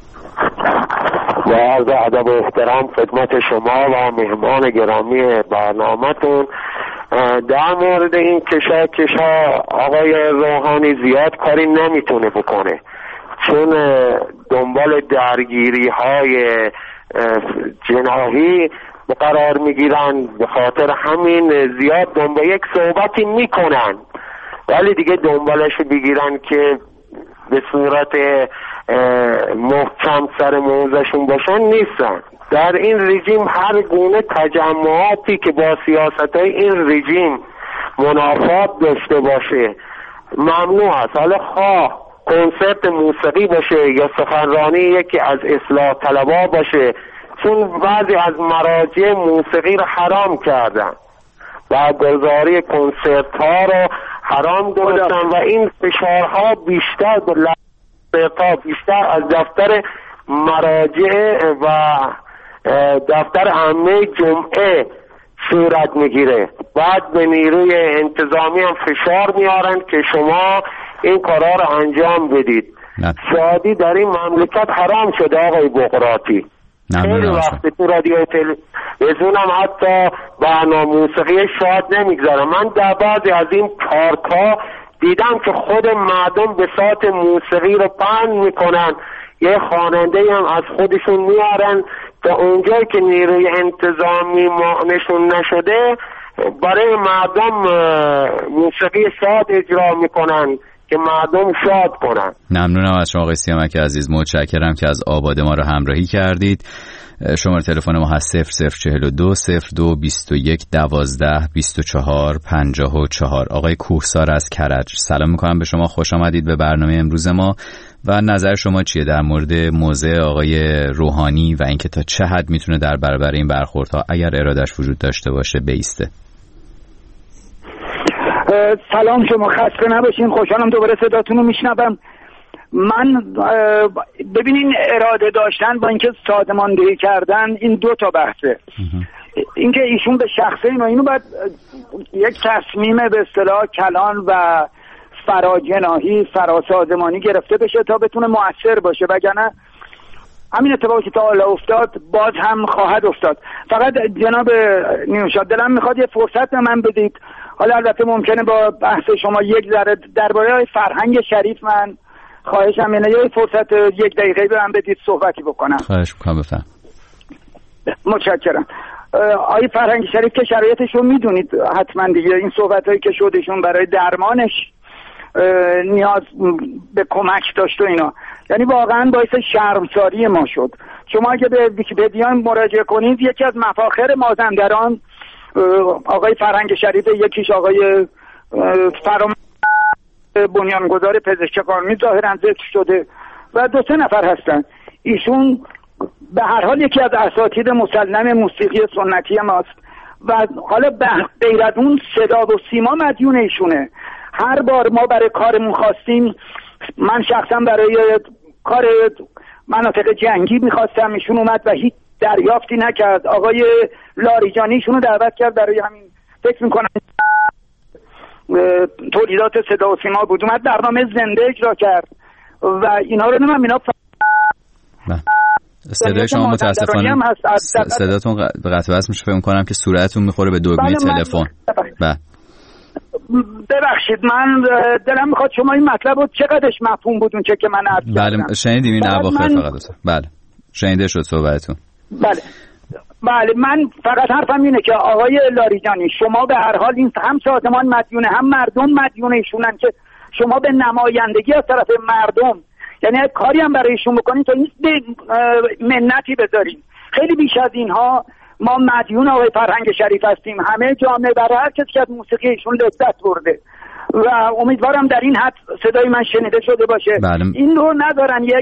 با عرض ادب و احترام خدمت شما و مهمان گرامی برنامه‌تون، در مورد این کشاکش ها آقای روحانی زیاد کاری نمیتونه بکنه، چون دنبال درگیری های جناحی قرار میگیرن، به خاطر همین زیاد دنبال یک صحبتی میکنن، ولی دیگه دنبالش بگیرن که به صورت محکم سر موضعشون باشن نیستن. در این رژیم هر گونه تجمعاتی که با سیاستهای این رژیم منافات داشته باشه ممنوع است. حالا خواه کنسرت موسیقی باشه یا سخنرانی یکی از اصلاح طلبها باشه، چون بعضی از مراجع موسیقی رو حرام کردن و گزاری کنسرت ها رو حرام دونستن و این فشارها بیشتر ها بیشتر از دفتر مراجع و دفتر عامه جمعه صورت میگیره. بعد به نیروی انتظامی هم فشار میارن که شما این کارا رو انجام بدید. شادی در این مملکت حرام شده آقای بقراطی. خیلی وقت تو رادیو تلویزیون هم حتی برنامه موسیقی شاد نمیگذارم. من در بعضی از این پارک‌ها دیدم که خود مردم به صوت موسیقی رو پهن میکنن، یه خواننده هم از خودشون میارن تا اونجایی که نیروی انتظامی مانعشون نشده برای مردم موسیقی شاد اجرا میکنن که مردم شاد کنن.
ممنونم از شما آقای سیامک عزیز، متشکرم که از آباده ما رو همراهی کردید. شماره تلفن ما هست صفر صفر چهل و دو صفر دو بیست و یک دوازده بیست و چهار پنجاه و چهار. آقای کوهسار از کرج، سلام میکنم به شما، خوش آمدید به برنامه امروز ما و نظر شما چیه در مورد موضع آقای روحانی و اینکه تا چه حد میتونه در برابر این برخوردها اگر ارادش وجود داشته باشه بیسته؟
سلام، شما خسته نباشین، خوشحالم دوباره صداتون رو میشنوم. من ببینین اراده داشتن با اینکه سازماندهی کردن این دو تا بحثه. اینکه ایشون به شخصه اینو اینو باید یک تصمیم به اصطلاح کلان و فراجناحی فراسازمانی گرفته بشه تا بتونه مؤثر باشه، وگرنه همین اتفاقی که تا حالا افتاد باز هم خواهد افتاد. فقط جناب نیوشاد دلم میخواد یه فرصت به من بدید. حالا البته ممکنه با بحث شما یک ذره درباره فرهنگ شریف من خواهشم اینه یه فرصت یک دقیقه به من بدید صحبتی بکنم.
خواهش میکنم، بفهم.
متشکرم. آقای فرهنگ شریف که شرایطش رو میدونید حتما دیگه، این صحبتایی که شدشون برای درمانش نیاز به کمک داشت و اینا، یعنی واقعا باعث شرمساری ما شد. شما اگه به ویکی‌پدیا مراجعه کنید یکی از مفاخر مازندران آقای فرهنگ شریف، یکیش آقای فرام بنیانگذار پزشک قانونی ظاهرا ذکر شده و دو سه نفر هستن. ایشون به هر حال یکی از اساتید مسلم موسیقی سنتی ماست و حالا غیر از اون صدا و سیما مدیون ایشونه. هر بار ما برای کارمون خواستیم، من شخصا برای کار مناطق جنگی میخواستم، ایشون اومد و هیچ دریافتی نکرد. آقای لاریجانی ایشونو دعوت کرد برای همین فکر میکنم تولیدات صدا و سیما بود، اومد برنامه زنده اجرا کرد و اینا رو نمیم اینا ف...
صدای شما متاسفانه صداتون قطع وصل میشه، فکر کنم که صورتتون میخوره به دکمه تلفن. بله
ببخشید من دلم میخواد شما این مطلب رو چقدرش مفهوم بودون چه که من عرض کردم.
بله شنیدیم این اواخر من... فقط دوست. بله شنیده شد صحبتتون.
بله بله من فقط حرفم اینه که آقای لاریجانی شما به هر حال این هم سازمان مدیونه هم مردم مدیونه ایشونن که شما به نمایندگی از طرف مردم یعنی کاری هم برای ایشون بکنین تا این منتی بذارین. خیلی بیش از اینها ما مدیون آقای فرهنگ شریف هستیم، همه جامعه برای هر کسی که از موسیقی ایشون لذت برده و امیدوارم در این حد صدای من شنیده شده باشه.
بله.
این رو ندارن یک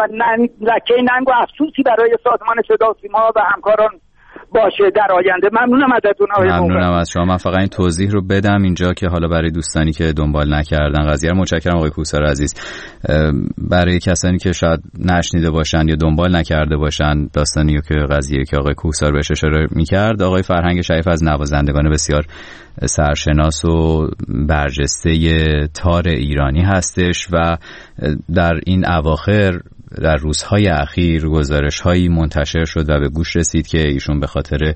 لکه ننگ و افسوسی برای سازمان صدا و سیما و همکاران باشه در آینده. ممنونم ازتون آقای موقع.
ممنونم از شما. من فقط این توضیح رو بدم اینجا که حالا برای دوستانی که دنبال نکردن قضیه رو. متشکرم آقای کوهسار عزیز. برای کسانی که شاید نشنیده باشن یا دنبال نکرده باشن داستانی که قضیه که آقای کوهسار بهش اشاره می‌کرد، آقای فرهنگ شریف از نوازندگان بسیار سرشناس و برجسته تار ایرانی هستش و در این اواخر در روزهای اخیر گزارش‌هایی منتشر شد و به گوش رسید که ایشون به خاطر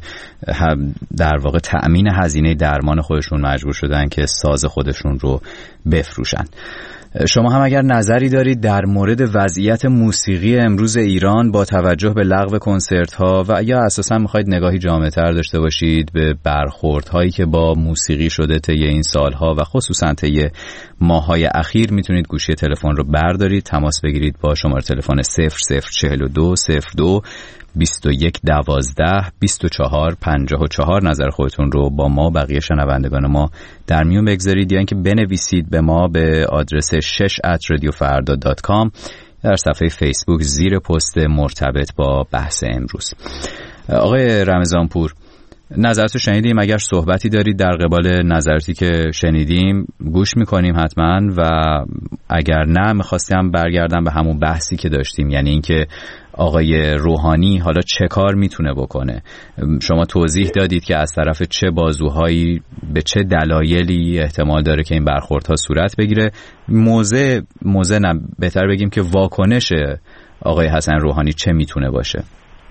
در واقع تأمین هزینه درمان خودشون مجبور شدن که ساز خودشون رو بفروشن. شما هم اگر نظری دارید در مورد وضعیت موسیقی امروز ایران با توجه به لغو کنسرت‌ها و یا اساساً می‌خواید نگاهی جامع‌تر داشته باشید به برخوردهایی که با موسیقی شده طی این سال‌ها و خصوصاً طی ماه‌های اخیر، میتونید گوشی تلفن رو بردارید، تماس بگیرید با شماره تلفن صفر صفر چهل و دو صفر دو بیست و یک دوازده بیست و چهار پنجاه و چهار نظر خودتون رو با ما بقیه شنوندگان ما در میون بگذارید یا اینکه بنویسید به ما به آدرس شش ات رادیو فردا دات کام در صفحه فیسبوک زیر پست مرتبط با بحث امروز. آقای رمضانپور نظرتو شنیدیم، اگر صحبتی دارید در قبال نظراتی که شنیدیم گوش میکنیم حتما و اگر نه میخواستم برگردم به همون بحثی که داشتیم، یعنی اینکه آقای روحانی حالا چه کار میتونه بکنه. شما توضیح دادید که از طرف چه بازوهایی به چه دلایلی احتمال داره که این برخوردها صورت بگیره. موضع موضع نه بهتر بگیم که واکنش آقای حسن روحانی چه میتونه باشه.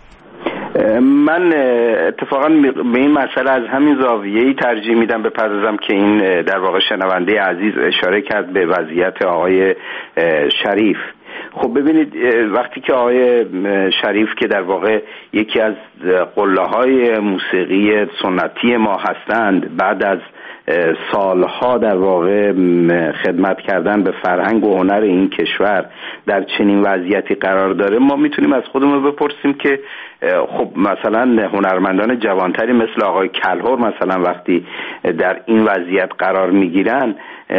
من اتفاقا به این مسئله از همین زاویه‌ای ترجیح میدم بپردازم که این در واقع شنونده عزیز اشاره کرد به وضعیت آقای شریف. خب ببینید وقتی که آقای شریف که در واقع یکی از قله‌های موسیقی سنتی ما هستند، بعد از سالها در واقع خدمت کردن به فرهنگ و هنر این کشور در چنین وضعیتی قرار داره، ما میتونیم از خودمون بپرسیم که خب مثلا هنرمندان جوانتری مثل آقای کلهر مثلا وقتی در این وضعیت قرار میگیرن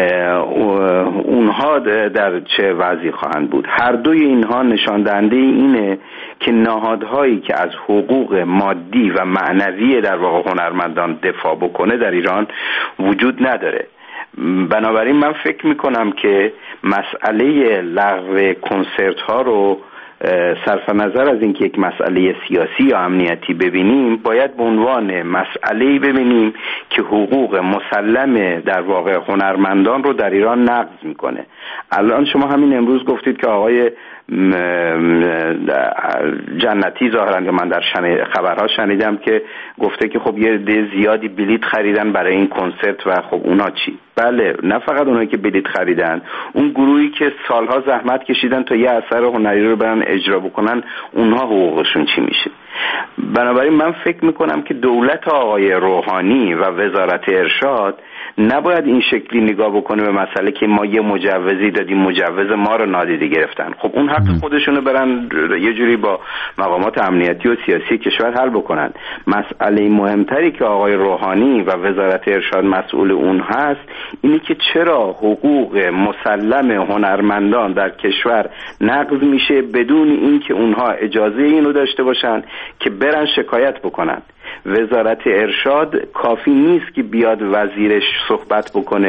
اونها در چه وضعی خواهند بود. هر دوی اینها نشان دهنده اینه که نهادهایی که از حقوق مادی و معنوی در واقع هنرمندان دفاع بکنه در ایران وجود نداره. بنابراین من فکر میکنم که مسئله لغو کنسرت ها رو صرف نظر از اینکه یک مسئله سیاسی یا امنیتی ببینیم، باید به عنوان مسئله‌ای ببینیم که حقوق مسلم در واقع هنرمندان رو در ایران نقض میکنه. الان شما همین امروز گفتید که آقای جنتی ظاهرا که من در شن... خبرها شنیدم که گفته که خب یه عده زیادی بلیت خریدن برای این کنسرت و خب اونا چی؟ بله، نه فقط اونایی که بلیت خریدن، اون گروهی که سالها زحمت کشیدن تا یه اثر هنری رو برن اجرا بکنن، اونها حقوقشون چی میشه؟ بنابراین من فکر میکنم که دولت آقای روحانی و وزارت ارشاد نباید این شکلی نگاه بکنه به مسئله که ما یه مجوزی دادیم مجوز ما رو نادیده گرفتن. خب اون حق خودشونو برن یه جوری با مقامات امنیتی و سیاسی کشور حل بکنن. مسئله مهمتری که آقای روحانی و وزارت ارشاد مسئول اون هست اینه که چرا حقوق مسلم هنرمندان در کشور نقض میشه بدون اینکه اونها اجازه اینو داشته باشن که برن شکایت بکنن. وزارت ارشاد کافی نیست که بیاد وزیرش صحبت بکنه،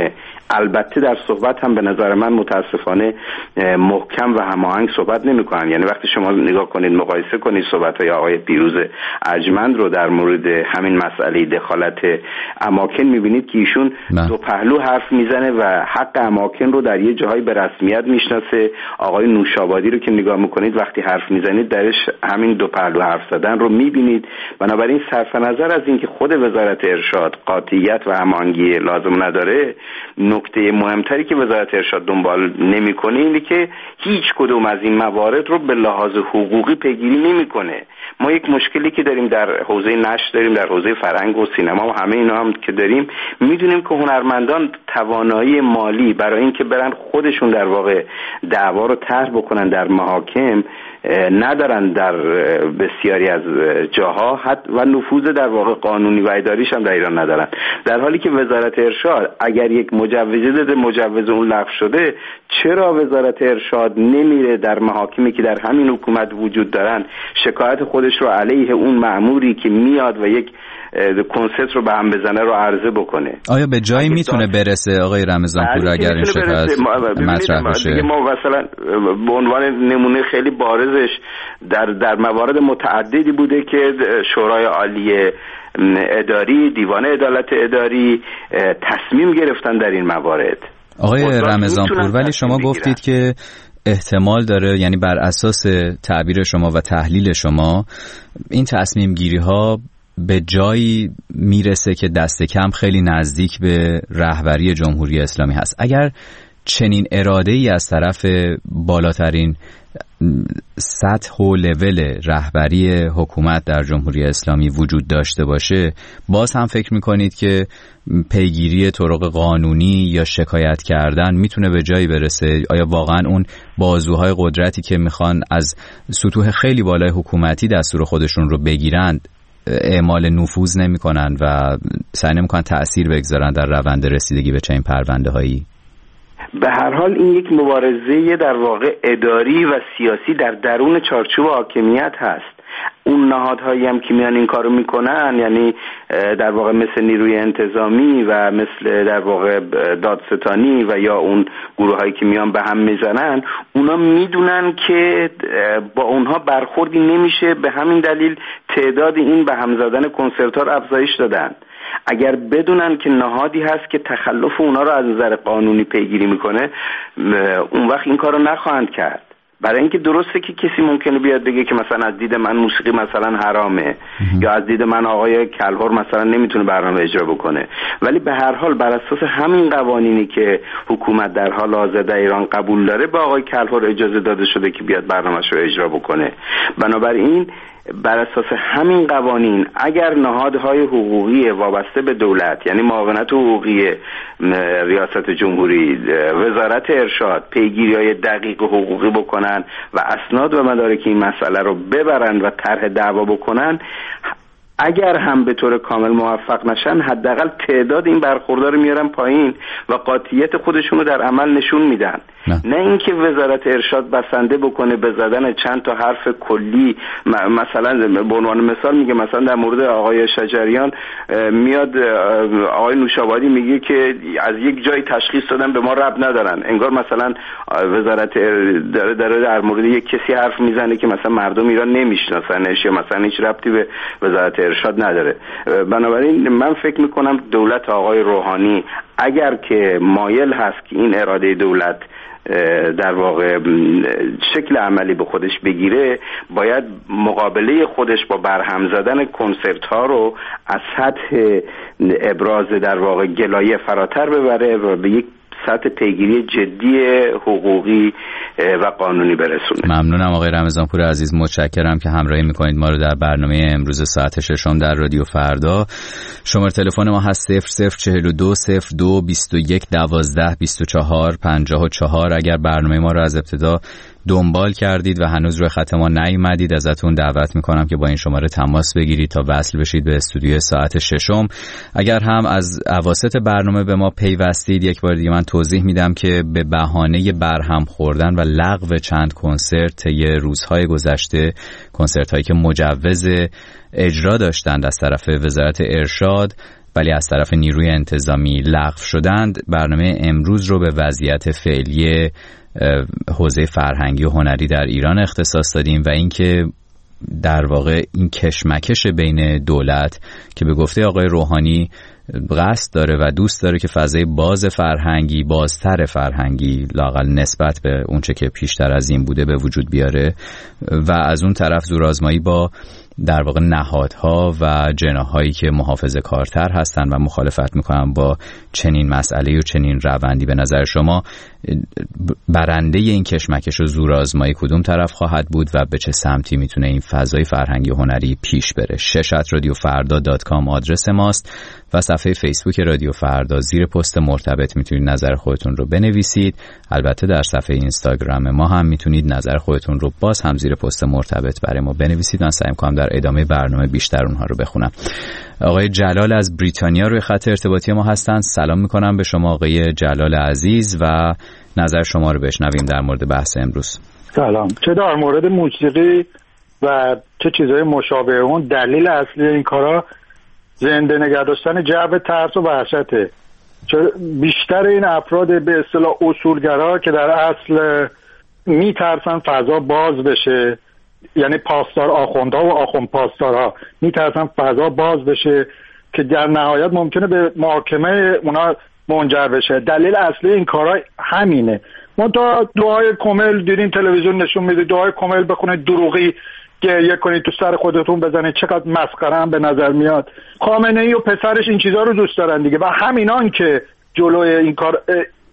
البته در صحبت هم به نظر من متاسفانه محکم و هماهنگ صحبت نمی‌کنن. یعنی وقتی شما نگاه کنید مقایسه کنید صحبت‌های آقای پیروز ارجمند رو در مورد همین مسئله دخالت اماکن، می‌بینید که ایشون دو پهلو حرف میزنه و حق اماکن رو در یه جاهای به رسمیت میشناسه. آقای نوشابادی رو که نگاه می‌کنید وقتی حرف میزنید درش همین دو پهلو حرف زدن رو می‌بینید. بنابراین صرف نظر از اینکه خود وزارت ارشاد قاطعیت و هماهنگی لازم نداره، نکته مهمتری که وزارت ارشاد دنبال نمی‌کنه اینه که هیچ کدوم از این موارد رو به لحاظ حقوقی پیگیری نمی‌کنه. ما یک مشکلی که داریم در حوزه نشر داریم، در حوزه فرهنگ و سینما و همه اینا هم که داریم، می‌دونیم که هنرمندان توانایی مالی برای اینکه برن خودشون در واقع دعوا رو طرح بکنن در محاکم ندارن در بسیاری از جاها، حتی و نفوذ در واقع قانونی و اداریش هم در ایران ندارن. در حالی که وزارت ارشاد اگر یک مجوزی داده مجوز اون لغو شده، چرا وزارت ارشاد نمیره در محاکمی که در همین حکومت وجود دارن شکایت خودش رو علیه اون مأموری که میاد و یک کنسرت رو به هم بزنه رو عرضه بکنه؟
آیا به جایی میتونه برسه آقای رمضانپور اگر این شکایت مطرح بشه؟
ما مثلا به عنوان نمونه خیلی بارزش در در موارد متعددی بوده که شورای عالی اداری، دیوان عدالت اداری تصمیم گرفتن در این موارد.
آقای رمضانپور، ولی شما گفتید که احتمال داره، یعنی بر اساس تعبیر شما و تحلیل شما، این تصمیم گیری ها به جایی میرسه که دست کم خیلی نزدیک به رهبری جمهوری اسلامی هست. اگر چنین اراده ای از طرف بالاترین سطح و لول رهبری حکومت در جمهوری اسلامی وجود داشته باشه، باز هم فکر میکنید که پیگیری طرق قانونی یا شکایت کردن میتونه به جایی برسه؟ آیا واقعا اون بازوهای قدرتی که میخوان از سطوح خیلی بالای حکومتی دستور خودشون رو بگیرند اعمال نفوذ نمی‌کنن و سعی نمی‌کنن تأثیر بگذارن در روند رسیدگی به چنین پرونده‌هایی؟
به هر حال این یک مبارزه در واقع اداری و سیاسی در درون چارچوب حاکمیت هست. اون نهادهایی هم که میان این کارو میکنن، یعنی در واقع مثل نیروی انتظامی و مثل در واقع دادستانی و یا اون گروهایی که میان به هم میزنن، اونا میدونن که با اونها برخوردی نمیشه، به همین دلیل تعداد این به هم زدن کنسرت‌ها رو افزایش دادن. اگر بدونن که نهادی هست که تخلف اونا رو از نظر قانونی پیگیری میکنه، اون وقت این کارو نخواهند کرد. برای اینکه درسته که کسی ممکنه بیاد بگه که مثلا از دید من موسیقی مثلا حرامه یا از دید من آقای کلهر مثلا نمیتونه برنامه اجرا بکنه، ولی به هر حال بر اساس همین قوانینی که حکومت در حال حاضر در ایران قبول داره، با آقای کلهر اجازه داده شده که بیاد برنامه‌اش رو اجرا بکنه. بنابراین بر اساس همین قوانین اگر نهادهای حقوقی وابسته به دولت، یعنی معاونت حقوقی ریاست جمهوری، وزارت ارشاد پیگیری‌های دقیق حقوقی بکنن و اسناد و مدارک این مسئله رو ببرن و طرح دعوا بکنن، اگر هم به طور کامل موفق نشن، حداقل تعداد این برخوردار میارن پایین و قاطعیت خودشون رو در عمل نشون میدن. نه, نه اینکه وزارت ارشاد بسنده بکنه به زدن چند تا حرف کلی. مثلا به عنوان مثال میگه، مثلا در مورد آقای شجریان میاد آقای نوشابادی میگه که از یک جای تشخیص دادن به ما ربط ندارن، انگار مثلا وزارت داره داره در مورد یک کسی حرف میزنه که مثلا مردم ایران نمیشناسنش یا مثلا هیچ ربطی به وزارت ارشاد نداره. بنابراین من فکر میکنم دولت آقای روحانی اگر که مایل هست که این اراده دولت در واقع شکل عملی به خودش بگیره، باید مقابله خودش با برهم زدن کنسرت ها رو از سطح ابراز در واقع گلایه فراتر ببره و به یک سطح پیگیری جدی حقوقی و قانونی برسونه.
ممنونم آقای رمضانپور عزیز، متشکرم که همراهی میکنید ما رو در برنامه امروز ساعت ششم در رادیو فردا. شماره تلفن ما هست صفر صفر چهل و دو صفر دو بیست و یک دوازده بیست و چهار پنجاه و چهار. اگر برنامه ما رو از ابتدا دنبال کردید و هنوز روی خط ما نیومدید، ازتون دعوت میکنم که با این شماره تماس بگیرید تا وصل بشید به استودیو ساعت ششم. اگر هم از اواسط برنامه به ما پیوستید، یک بار دیگه من توضیح میدم که به بهانه برهم خوردن و لغو چند کنسرت طی روزهای گذشته، کنسرت هایی که مجوز اجرا داشتند از طرف وزارت ارشاد، ولی از طرف نیروی انتظامی لغو شدند، برنامه امروز رو به وضعیت فعلی حوزه فرهنگی و هنری در ایران اختصاص دادیم و اینکه در واقع این کشمکش بین دولت که به گفته آقای روحانی قصد داره و دوست داره که فضای باز فرهنگی، بازتر فرهنگی لااقل نسبت به اونچه که پیشتر از این بوده به وجود بیاره و از اون طرف زورآزمایی با در واقع نهادها و جناحایی که محافظه کارتر هستن و مخالفت میکنن با چنین مسئله و چنین روندی. به نظر شما برنده این کشمکش و زورآزمایی کدوم طرف خواهد بود و به چه سمتی میتونه این فضای فرهنگی و هنری پیش بره؟ شش رادیو فردا دات کام آدرس ماست و صفحه فیسبوک رادیو فردا زیر پست مرتبط میتونید نظر خودتون رو بنویسید. البته در صفحه اینستاگرام ما هم میتونید نظر خودتون رو باز هم زیر پست مرتبط برای ما بنویسید. من سعی می‌کنم در ادامه برنامه بیشتر اونها رو بخونم. آقای جلال از بریتانیا روی خط ارتباطی ما هستن. سلام میکنم به شما آقای جلال عزیز و نظر شما رو بشنویم در مورد بحث امروز.
سلام. چه در مورد موسیقی و چه چیزهای مشابه اون، دلیل اصلی این کارا زنده نگه داشتن جو ترس و وحشته. بیشتر این افراد به اصطلاح اصولگرا که در اصل میترسن فضا باز بشه، یعنی پاسدار آخوندها و آخوند پاسدارها میترسن فضا باز بشه که در نهایت ممکنه به محاکمه اونا منجر بشه. دلیل اصلی این کارا همینه. ما تا دعای کامل دیدین تلویزیون نشون میده، دعای کامل بخونید، دروغی گریه کنید، تو سر خودتون بزنید، چقدر مسخره هم به نظر میاد. خامنه ای و پسرش این چیزا رو دوست دارن دیگه و همینان که جلوی این کار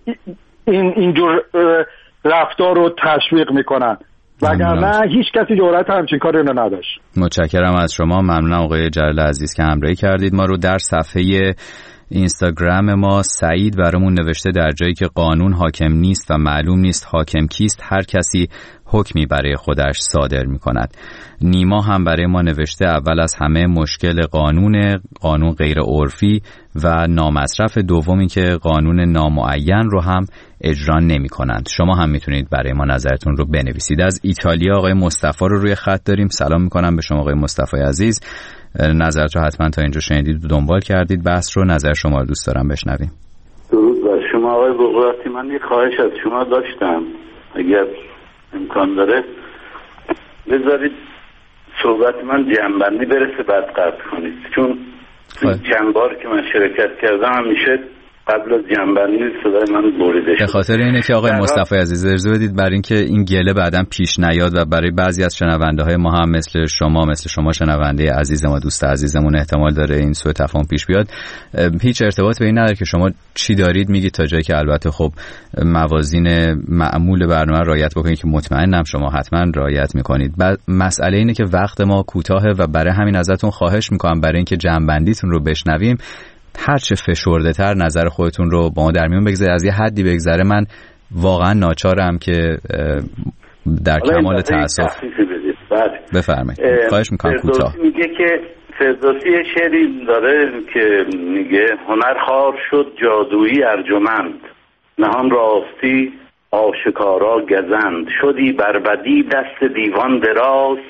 این اینجور رفتار رو تشویق میکنن، وگرنه هیچ کسی جرأت همچین کاری رو نداشت.
متشکرم از شما. ممنونم آقای جلال عزیز که همراهی کردید ما رو. در صفحه اینستاگرام ما سعید برامون نوشته در جایی که قانون حاکم نیست و معلوم نیست حاکم کیست، هر کسی حکمی برای خودش صادر می کند. نیما هم برای ما نوشته اول از همه مشکل قانون قانون غیر عرفی و نامصرف، دومی که قانون نامعین رو هم اجرا نمی کنند. شما هم میتونید برای ما نظرتون رو بنویسید. از ایتالیا آقای مصطفی رو روی خط داریم. سلام میکنم به شما آقای مصطفی عزیز. نظرت رو حتما تا اینجا شنیدید و دنبال کردید بحث رو. نظر شما رو دوست دارم بشنویم.
درود بر شما آقای بقراتی. من یک خواهش از شما داشتم، اگر امکان داره بذارید صحبت من جنبندی برسه بعد قطع کنید، چون چند بار که من شرکت کردم همیشه قبل از جنبندی صدای من بریده شد.
به خاطر اینه که آقای مصطفی عزیز اجازه بدید برای اینکه این گله بعداً پیش نیاد و برای بعضی از شنونده های ما هم مثل شما مثل شما شنونده عزیز ما دوست عزیزمون احتمال داره این سوء تفاهم پیش بیاد، هیچ ارتباط به این نداره که شما چی دارید میگید تا جایی که البته خب موازین معمول برنامه رعایت بکنید که مطمئنم شما حتما رعایت میکنید. مسئله اینه که وقت ما کوتاهه و برای همین ازتون خواهش میکنم برای اینکه جنبندیتون رو بشنویم هرچه فشرده تر نظر خودتون رو با ما در میون بگذارید. از یه حدی بگذره من واقعا ناچارم که در کمال تأسف بفرمایید. خواهش میکنم کوتاه.
میگه که فردوسی شعری داره که میگه هنر خار شد جادویی ارجمند، نهان راستی آشکارا گزند، شدی بربدی دست دیوان دراز،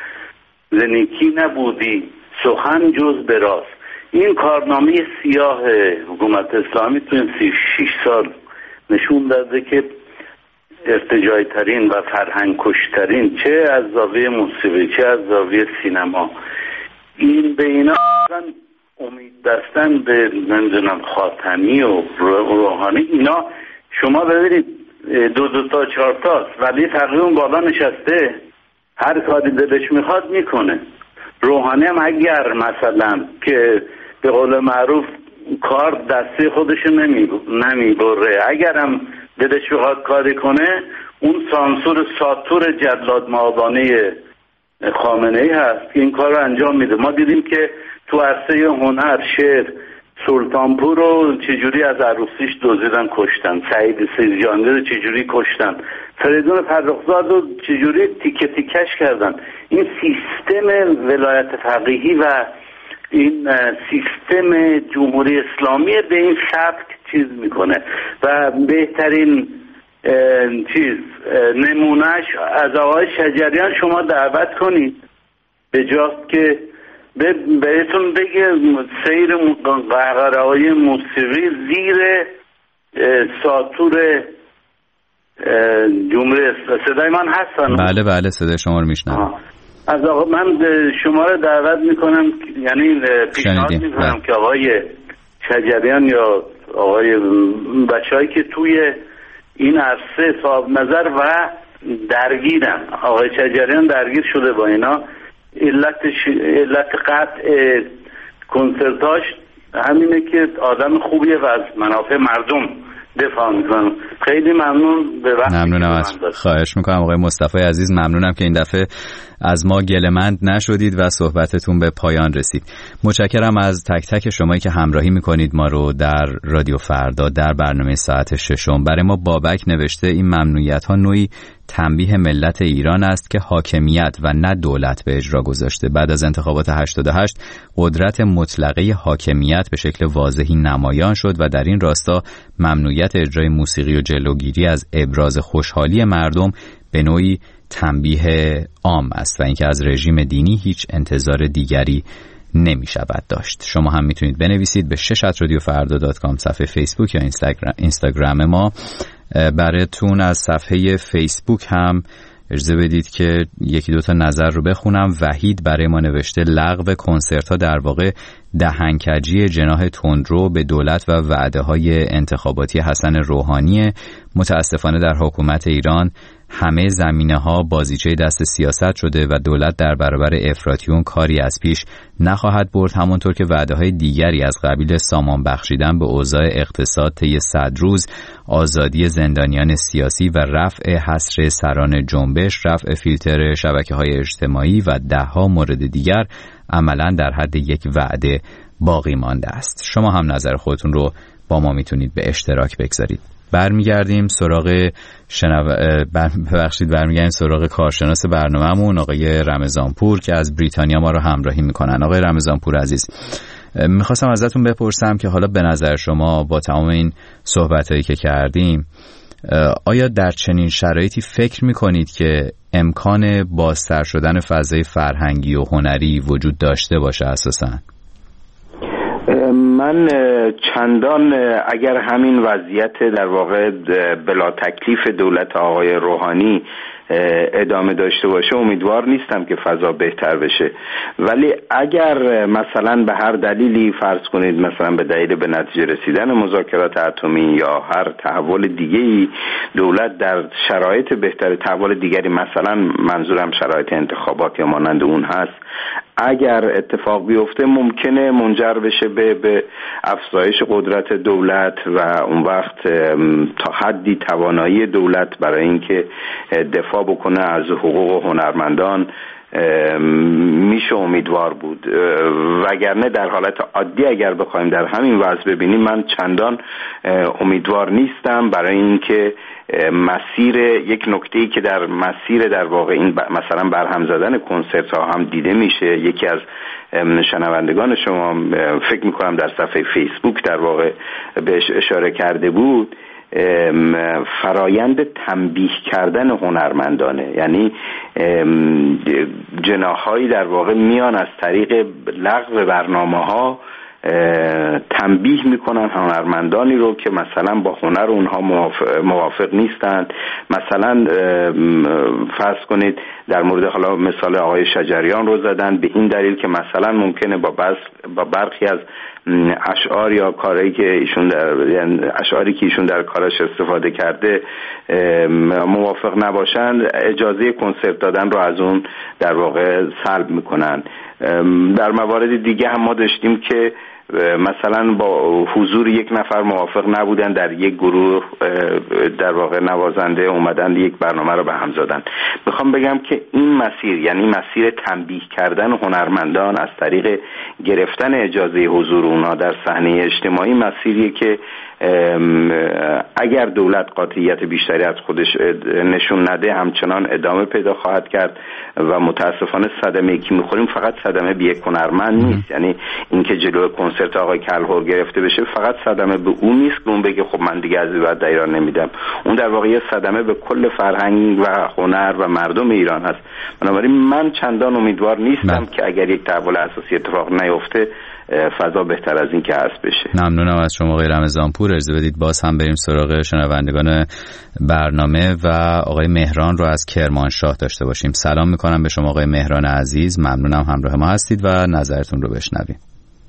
زنیکی نبودی سخن جز براز. این کارنامه سیاه حکومت اسلامی تو این سی شش سال نشون داده که ارتجاعی ترین و فرهنگ کشترین چه از زاویه موسیقی چه از زاویه سینما، این به اینا امید دستن به نمیدونم خاتمی و روحانی، اینا شما ببینید دو دو تا چهار تاست ولی تقریبا بالا نشسته هر کاری دلش میخواد میکنه. روحانی هم اگر مثلا که به قول معروف کار دستی خودشو نمیبره، اگرم دلش بخواد کاری کنه اون سانسور ساتور جلاد مآبانه خامنه ای هست که این کار رو انجام میده. ما دیدیم که تو عرصه هنر شعر سلطانپور رو چجوری از عروسیش دزدیدن کشتن، سعید سیرجانی رو چجوری کشتن، فریدون فرخزاد رو چجوری تیکه تیکش کردن. این سیستم ولایت فقیهی و این سیستم جمهوری اسلامی به این سبک چیز میکنه و بهترین چیز نمونهش از آقای شجریان شما دعوت کنید به جاست که بهتون بگه سیر قهقره‌های موسیقی زیر ساتور جمهوری اسلامی. صدای من هستن؟
بله بله صدای شما رو میشنم.
از آقا من شما رو دعوت میکنم، یعنی پیشنهاد میکنم که آقای شجریان یا آقای بچه‌هایی که توی این عرصه صاحب نظر و درگیرن، آقای شجریان درگیر شده با اینا، علت ش... علت قطع کنسرتاش همینه که آدم خوبیه و از منافع مردم دفاع میکنم. خیلی ممنون. به وقتی
ممنونم از خواهش میکنم آقای مصطفی عزیز، ممنونم که این دفعه از ما گله‌مند نشدید و صحبتتون به پایان رسید. متشکرم از تک تک شمایی که همراهی میکنید ما رو در رادیو فردا در برنامه ساعت ششم. برای ما بابک نوشته این ممنوعیت ها نوعی تنبیه ملت ایران است که حاکمیت و نه دولت به اجرا گذاشته. بعد از انتخابات هشتاد و هشت قدرت مطلقه حاکمیت به شکل واضحی نمایان شد و در این راستا ممنوعیت اجرای موسیقی و جلوگیری از ابراز خوشحالی مردم به نوعی تنبیه عام است و اینکه از رژیم دینی هیچ انتظار دیگری نمی شود داشت. شما هم میتونید بنویسید به شش ات رادیو فردا دات کام صفحه فیسبوک یا اینستاگرام, اینستاگرام ما. براتون از صفحه فیسبوک هم اجازه بدید که یکی دوتا نظر رو بخونم. وحید برای ما نوشته لغو کنسرت ها در واقع دهنکجی جناح تندرو به دولت و وعده های انتخاباتی حسن روحانی. متاسفانه در حکومت ایران همه زمینه ها بازیچه دست سیاست شده و دولت در برابر افراطیون کاری از پیش نخواهد برد، همونطور که وعده های دیگری از قبیل سامان بخشیدن به اوضاع اقتصاد طی صد روز، آزادی زندانیان سیاسی و رفع حصر سران جنبش، رفع فیلتر شبکه‌های اجتماعی و ده‌ها مورد دیگر عملاً در حد یک وعده باقی مانده است. شما هم نظر خودتون رو با ما میتونید به اشتراک بگذارید. برمیگردیم سراغ شنو... ببخشید برمیگردیم سراغ کارشناس برنامه‌مون آقای رمضانپور که از بریتانیا ما رو همراهی میکنن. آقای رمضانپور عزیز، میخواستم ازتون بپرسم که حالا به نظر شما با تمام این صحبتایی که کردیم آیا در چنین شرایطی فکر میکنید که امکان بازتر شدن فضای فرهنگی و هنری وجود داشته باشه اساساً؟
من چندان اگر همین وضعیت در واقع بلا تکلیف دولت آقای روحانی ادامه داشته باشه امیدوار نیستم که فضا بهتر بشه، ولی اگر مثلا به هر دلیلی فرض کنید مثلا به دلیل به نتیجه رسیدن مذاکرات اتمی یا هر تحول دیگه‌ای دولت در شرایط بهتر، تحول دیگری مثلا منظورم شرایط انتخابات یا مانند اون هست، اگر اتفاق بیفته ممکنه منجر بشه به, به افزایش قدرت دولت و اون وقت تا حدی توانایی دولت برای اینکه دفاع بکنه از حقوق هنرمندان میشه امیدوار بود. وگرنه در حالت عادی اگر بخوایم در همین وضع ببینیم من چندان امیدوار نیستم، برای اینکه مسیر یک نکته‌ای که در مسیر در واقع این مثلا برهم زدن کنسرت ها هم دیده میشه. یکی از شنوندگان شما فکر میکنم در صفحه فیسبوک در واقع بهش اشاره کرده بود، فرایند تنبیه کردن هنرمندانه، یعنی جناح‌هایی در واقع میان از طریق لغو برنامه‌ها تنبیه میکنن هنرمندانی رو که مثلا با هنر اونها موافق, موافق نیستند. مثلا فرض کنید در مورد حالا مثال آقای شجریان رو زدن به این دلیل که مثلا ممکنه با بس با برخی از اشعار یا کاری که ایشون در یعنی اشعاری که ایشون در کارش استفاده کرده موافق نباشن، اجازه کنسرت دادن رو از اون در واقع سلب میکنن. در موارد دیگه هم ما داشتیم که مثلا با حضور یک نفر موافق نبودن در یک گروه در واقع نوازنده اومدن یک برنامه رو به هم زدن. میخوام بگم که این مسیر، یعنی مسیر تنبیه کردن هنرمندان از طریق گرفتن اجازه حضور اونها در صحنه اجتماعی، مسیریه که اگر دولت قاطعیت بیشتری از خودش نشون نده همچنان ادامه پیدا خواهد کرد و متاسفانه صدمه‌ای که می‌خوریم فقط صدمه به یک هنرمند نیست. یعنی اینکه جلوی کنسرت آقای کلهر گرفته بشه فقط صدمه به اون نیست که اون بگه خب من دیگه از این بعد در ایران نمیدم. اون در واقع صدمه به کل فرهنگ و هنر و مردم ایران هست. بنابراین من چندان امیدوار نیستم من. که اگر یک تحول اساسی اتفاق نیفته فضا بهتر از این که هست بشه.
ممنونم از شما آقای رمضانپور. اجازه بدید باز هم بریم سراغ شنوندگان برنامه و آقای مهران رو از کرمانشاه داشته باشیم. سلام میکنم به شما آقای مهران عزیز، ممنونم همراه ما هستید و نظرتون رو بشنویم.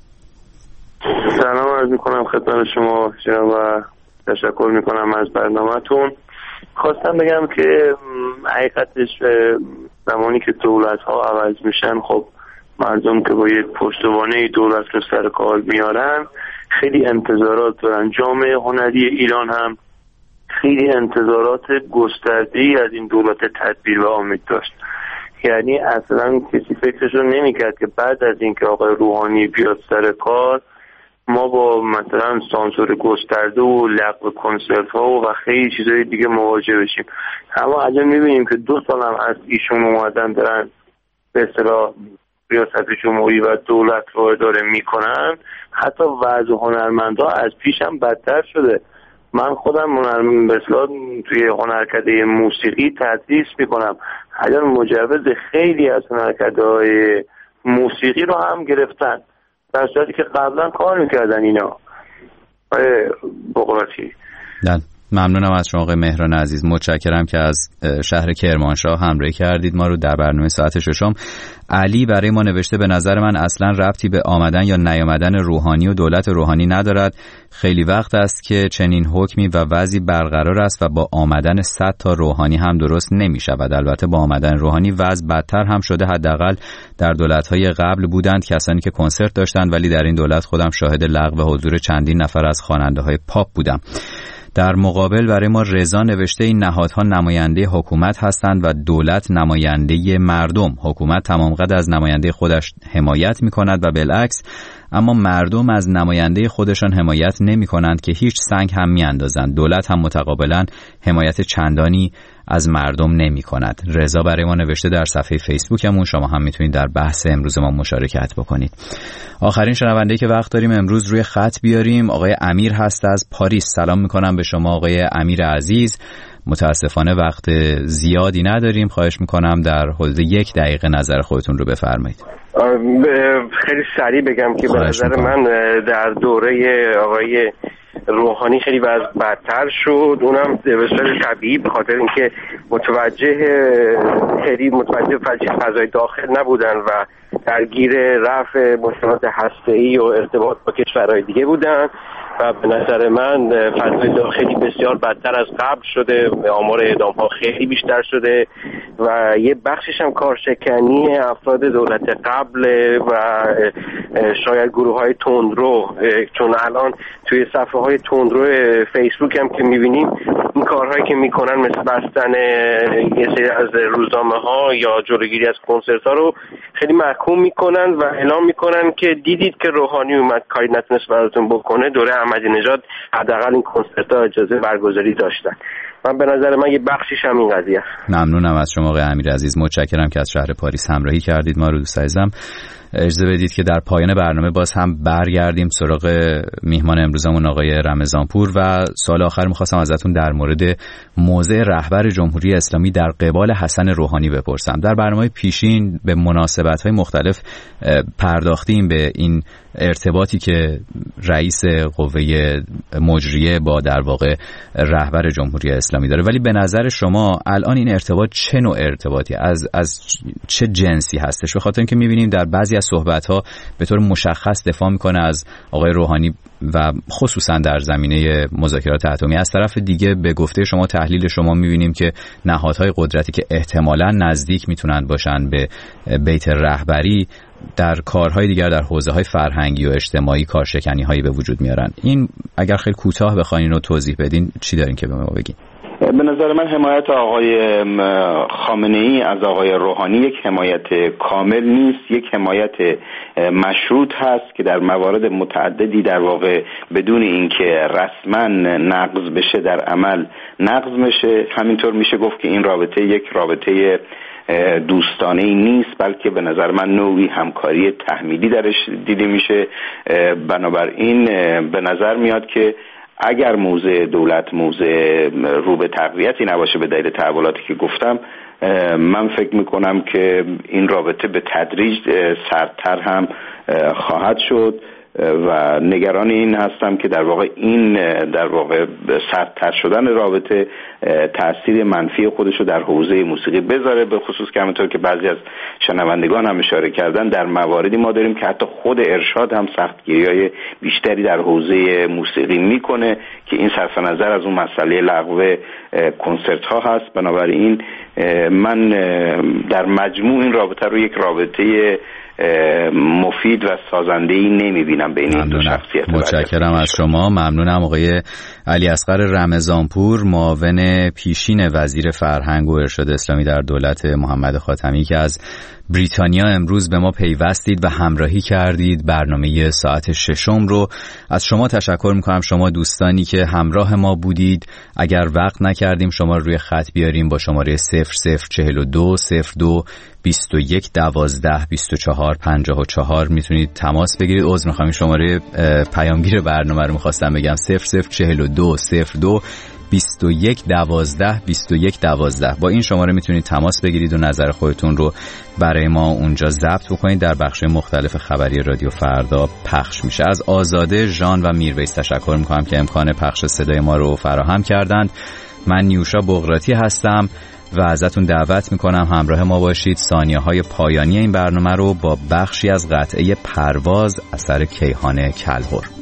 سلام عرض میکنم خدمت شما جناب و تشکر میکنم از برنامه‌تون. خواستم بگم که حقیقتش زمانی که دولت ها عوض میشن خب مردم که با یک پشتوانه دولت رو سر کار میارن خیلی انتظارات دارن. جامعه هنری ایران هم خیلی انتظارات گسترده‌ای از این دولت تدبیر و امید داشت. یعنی اصلا کسی فکرش رو نمی‌کرد که بعد از اینکه آقای روحانی بیاد سر کار ما با مثلا سانسور گسترده و لغو کنسرت ها و خیلی چیزای دیگه مواجه بشیم. اما الان می‌بینیم که دو سال هم از ایشون اومدن دارن به اصطلاح ریاست جمهوری و دولت رو اداره میکنن، حتی وضع هنرمندا از پیشم بدتر شده. من خودم هنرمند مثلا توی هنرکده موسیقی تدریس میکنم. الان مجوز خیلی از هنرکده‌های موسیقی رو هم گرفتن در صورتی که قبلا کار میکردن اینا. بقراتی
نه ممنونم از شما آقای مهران عزیز، متشکرم که از شهر کرمانشاه همراهی کردید ما رو در برنامه ساعت ششم. علی برای ما نوشته به نظر من اصلا ربطی به آمدن یا نیامدن روحانی و دولت روحانی ندارد. خیلی وقت است که چنین حکمی و وضعی برقرار است و با آمدن صد تا روحانی هم درست نمی شود. البته با آمدن روحانی وضع بدتر هم شده. حداقل در دولت‌های قبل بودند کسانی که کنسرت داشتند، ولی در این دولت خودم شاهد لغو حضور چندین نفر از خواننده‌های پاپ بودم. در مقابل برای ما رضا نوشته این نهادها نماینده حکومت هستند و دولت نماینده مردم. حکومت تمام قد از نماینده خودش حمایت می کند و بالعکس، اما مردم از نماینده خودشان حمایت نمی کنند که هیچ سنگ هم می اندازند. دولت هم متقابلا حمایت چندانی از مردم نمی کند. رضا برای ما نوشته در صفحه فیسبوکمون. شما هم میتونید در بحث امروز ما مشارکت بکنید. آخرین شنونده که وقت داریم امروز روی خط بیاریم آقای امیر هست از پاریس. سلام میکنم به شما آقای امیر عزیز. متاسفانه وقت زیادی نداریم، خواهش میکنم در حدود یک دقیقه نظر خودتون رو بفرمایید.
خیلی سریع بگم که به نظر من در دوره آقای روحانی خیلی وضع بدتر شد، اونم به صورت طبیعی به خاطر اینکه متوجه خیلی متوجه فضای داخل نبودن و درگیر رفع مشکلات هسته‌ای و ارتباط با کشورهای دیگه بودن و به نظر من فضای داخلی بسیار بدتر از قبل شده. آمار اعدام‌ها خیلی بیشتر شده و یه بخشش هم کارشکنی افراد دولت قبل و شاید گروه‌های تندرو، چون الان توی صفحه‌های تندرو فیسبوک هم که می‌بینیم این کارهایی که می‌کنن مثل بستن یه سری از روزنامه‌ها یا جلوگیری از کنسرت‌ها رو خیلی محکوم می‌کنن و اعلام می‌کنن که دیدید که روحانی اومد کاری نتونست براتون بکنه، دوره احمدی نژاد حداقل این کنسرت‌ها اجازه برگزاری داشتن. من به نظر من یه بخشیش هم این قضیه.
ممنونم از شما آقای امیر عزیز، متشکرم که از شهر پاریس همراهی کردید ما رو. دوست عزیزم اجازه بدید که در پایان برنامه باز هم برگردیم سراغ میهمان امروزمون آقای رمضانپور و سوال آخر می‌خواستم ازتون در مورد موضع رهبر جمهوری اسلامی در قبال حسن روحانی بپرسم. در برنامه پیشین به مناسبت‌های مختلف پرداختیم به این ارتباطی که رئیس قوه مجریه با در واقع رهبر جمهوری اسلامی داره، ولی به نظر شما الان این ارتباط چه نوع ارتباطی از از چه جنسی هستش؟ به خاطر اینکه می‌بینیم در بعضی از صحبت‌ها به طور مشخص دفاع می‌کنه از آقای روحانی و خصوصا در زمینه مذاکرات اتمی، از طرف دیگه به گفته شما تحلیل شما می‌بینیم که نهادهای قدرتی که احتمالاً نزدیک میتونن باشن به بیت رهبری در کارهای دیگر در حوزه‌های فرهنگی و اجتماعی کارشکنی‌هایی به وجود میارن. این اگر خیلی کوتاه بخواین رو توضیح بدین چی دارین که به ما بگین؟
به نظر من حمایت آقای خامنه‌ای از آقای روحانی یک حمایت کامل نیست، یک حمایت مشروط هست که در موارد متعددی در واقع بدون اینکه رسما نقض بشه در عمل نقض میشه. همینطور میشه گفت که این رابطه یک رابطه دوستانه ای نیست، بلکه به نظر من نوعی همکاری تحمیلی درش دیده میشه. بنابراین به نظر میاد که اگر موضع دولت موضع رو به تقویتی نباشه به دلیل تحولاتی که گفتم، من فکر میکنم که این رابطه به تدریج سردتر هم خواهد شد و نگران این هستم که در واقع این در واقع سردتر شدن رابطه تأثیر منفی خودشو در حوزه موسیقی بذاره، به خصوص که همونطور که بعضی از شنوندگان هم اشاره کردن در مواردی ما داریم که حتی خود ارشاد هم سختگیری‌های بیشتری در حوزه موسیقی میکنه که این صرف نظر از اون مسئله لغو کنسرت ها هست. بنابراین من در مجموع این رابطه رو یک رابطه مفید و سازنده‌ای نمی‌بینم بین این دو شخصیت.
متشکرم از شما. ممنونم آقای علی اصغر رمضانپور، معاون پیشین وزیر فرهنگ و ارشاد اسلامی در دولت محمد خاتمی که از بریتانیا امروز به ما پیوستید و همراهی کردید. برنامه ساعت ششم رو از شما تشکر میکنم، شما دوستانی که همراه ما بودید. اگر وقت نکردیم شما روی خط بیاریم با شماره صفر صفر چهل و دو صفر دو بیست و یک دوازده بیست و چهار پنجاه و چهار میتونید تماس بگیرید. عذر میخوام شماره پیامگیر برنامه رو میخواستم بگم صفر صفر چهل و دو صفر دو بیست و یک دوازده بیست و یک دوازده. با این شماره میتونید تماس بگیرید و نظر خودتون رو برای ما اونجا ضبط بکنید. در بخش مختلف خبری رادیو فردا پخش میشه. از آزاده، ژان و میرویس تشکر میکنم که امکان پخش صدای ما رو فراهم کردند. من نیوشا بغراتی هستم و ازتون دعوت میکنم همراه ما باشید. ثانیه های پایانی این برنامه رو با بخشی از قطعه پرواز اثر کیهان کلهر.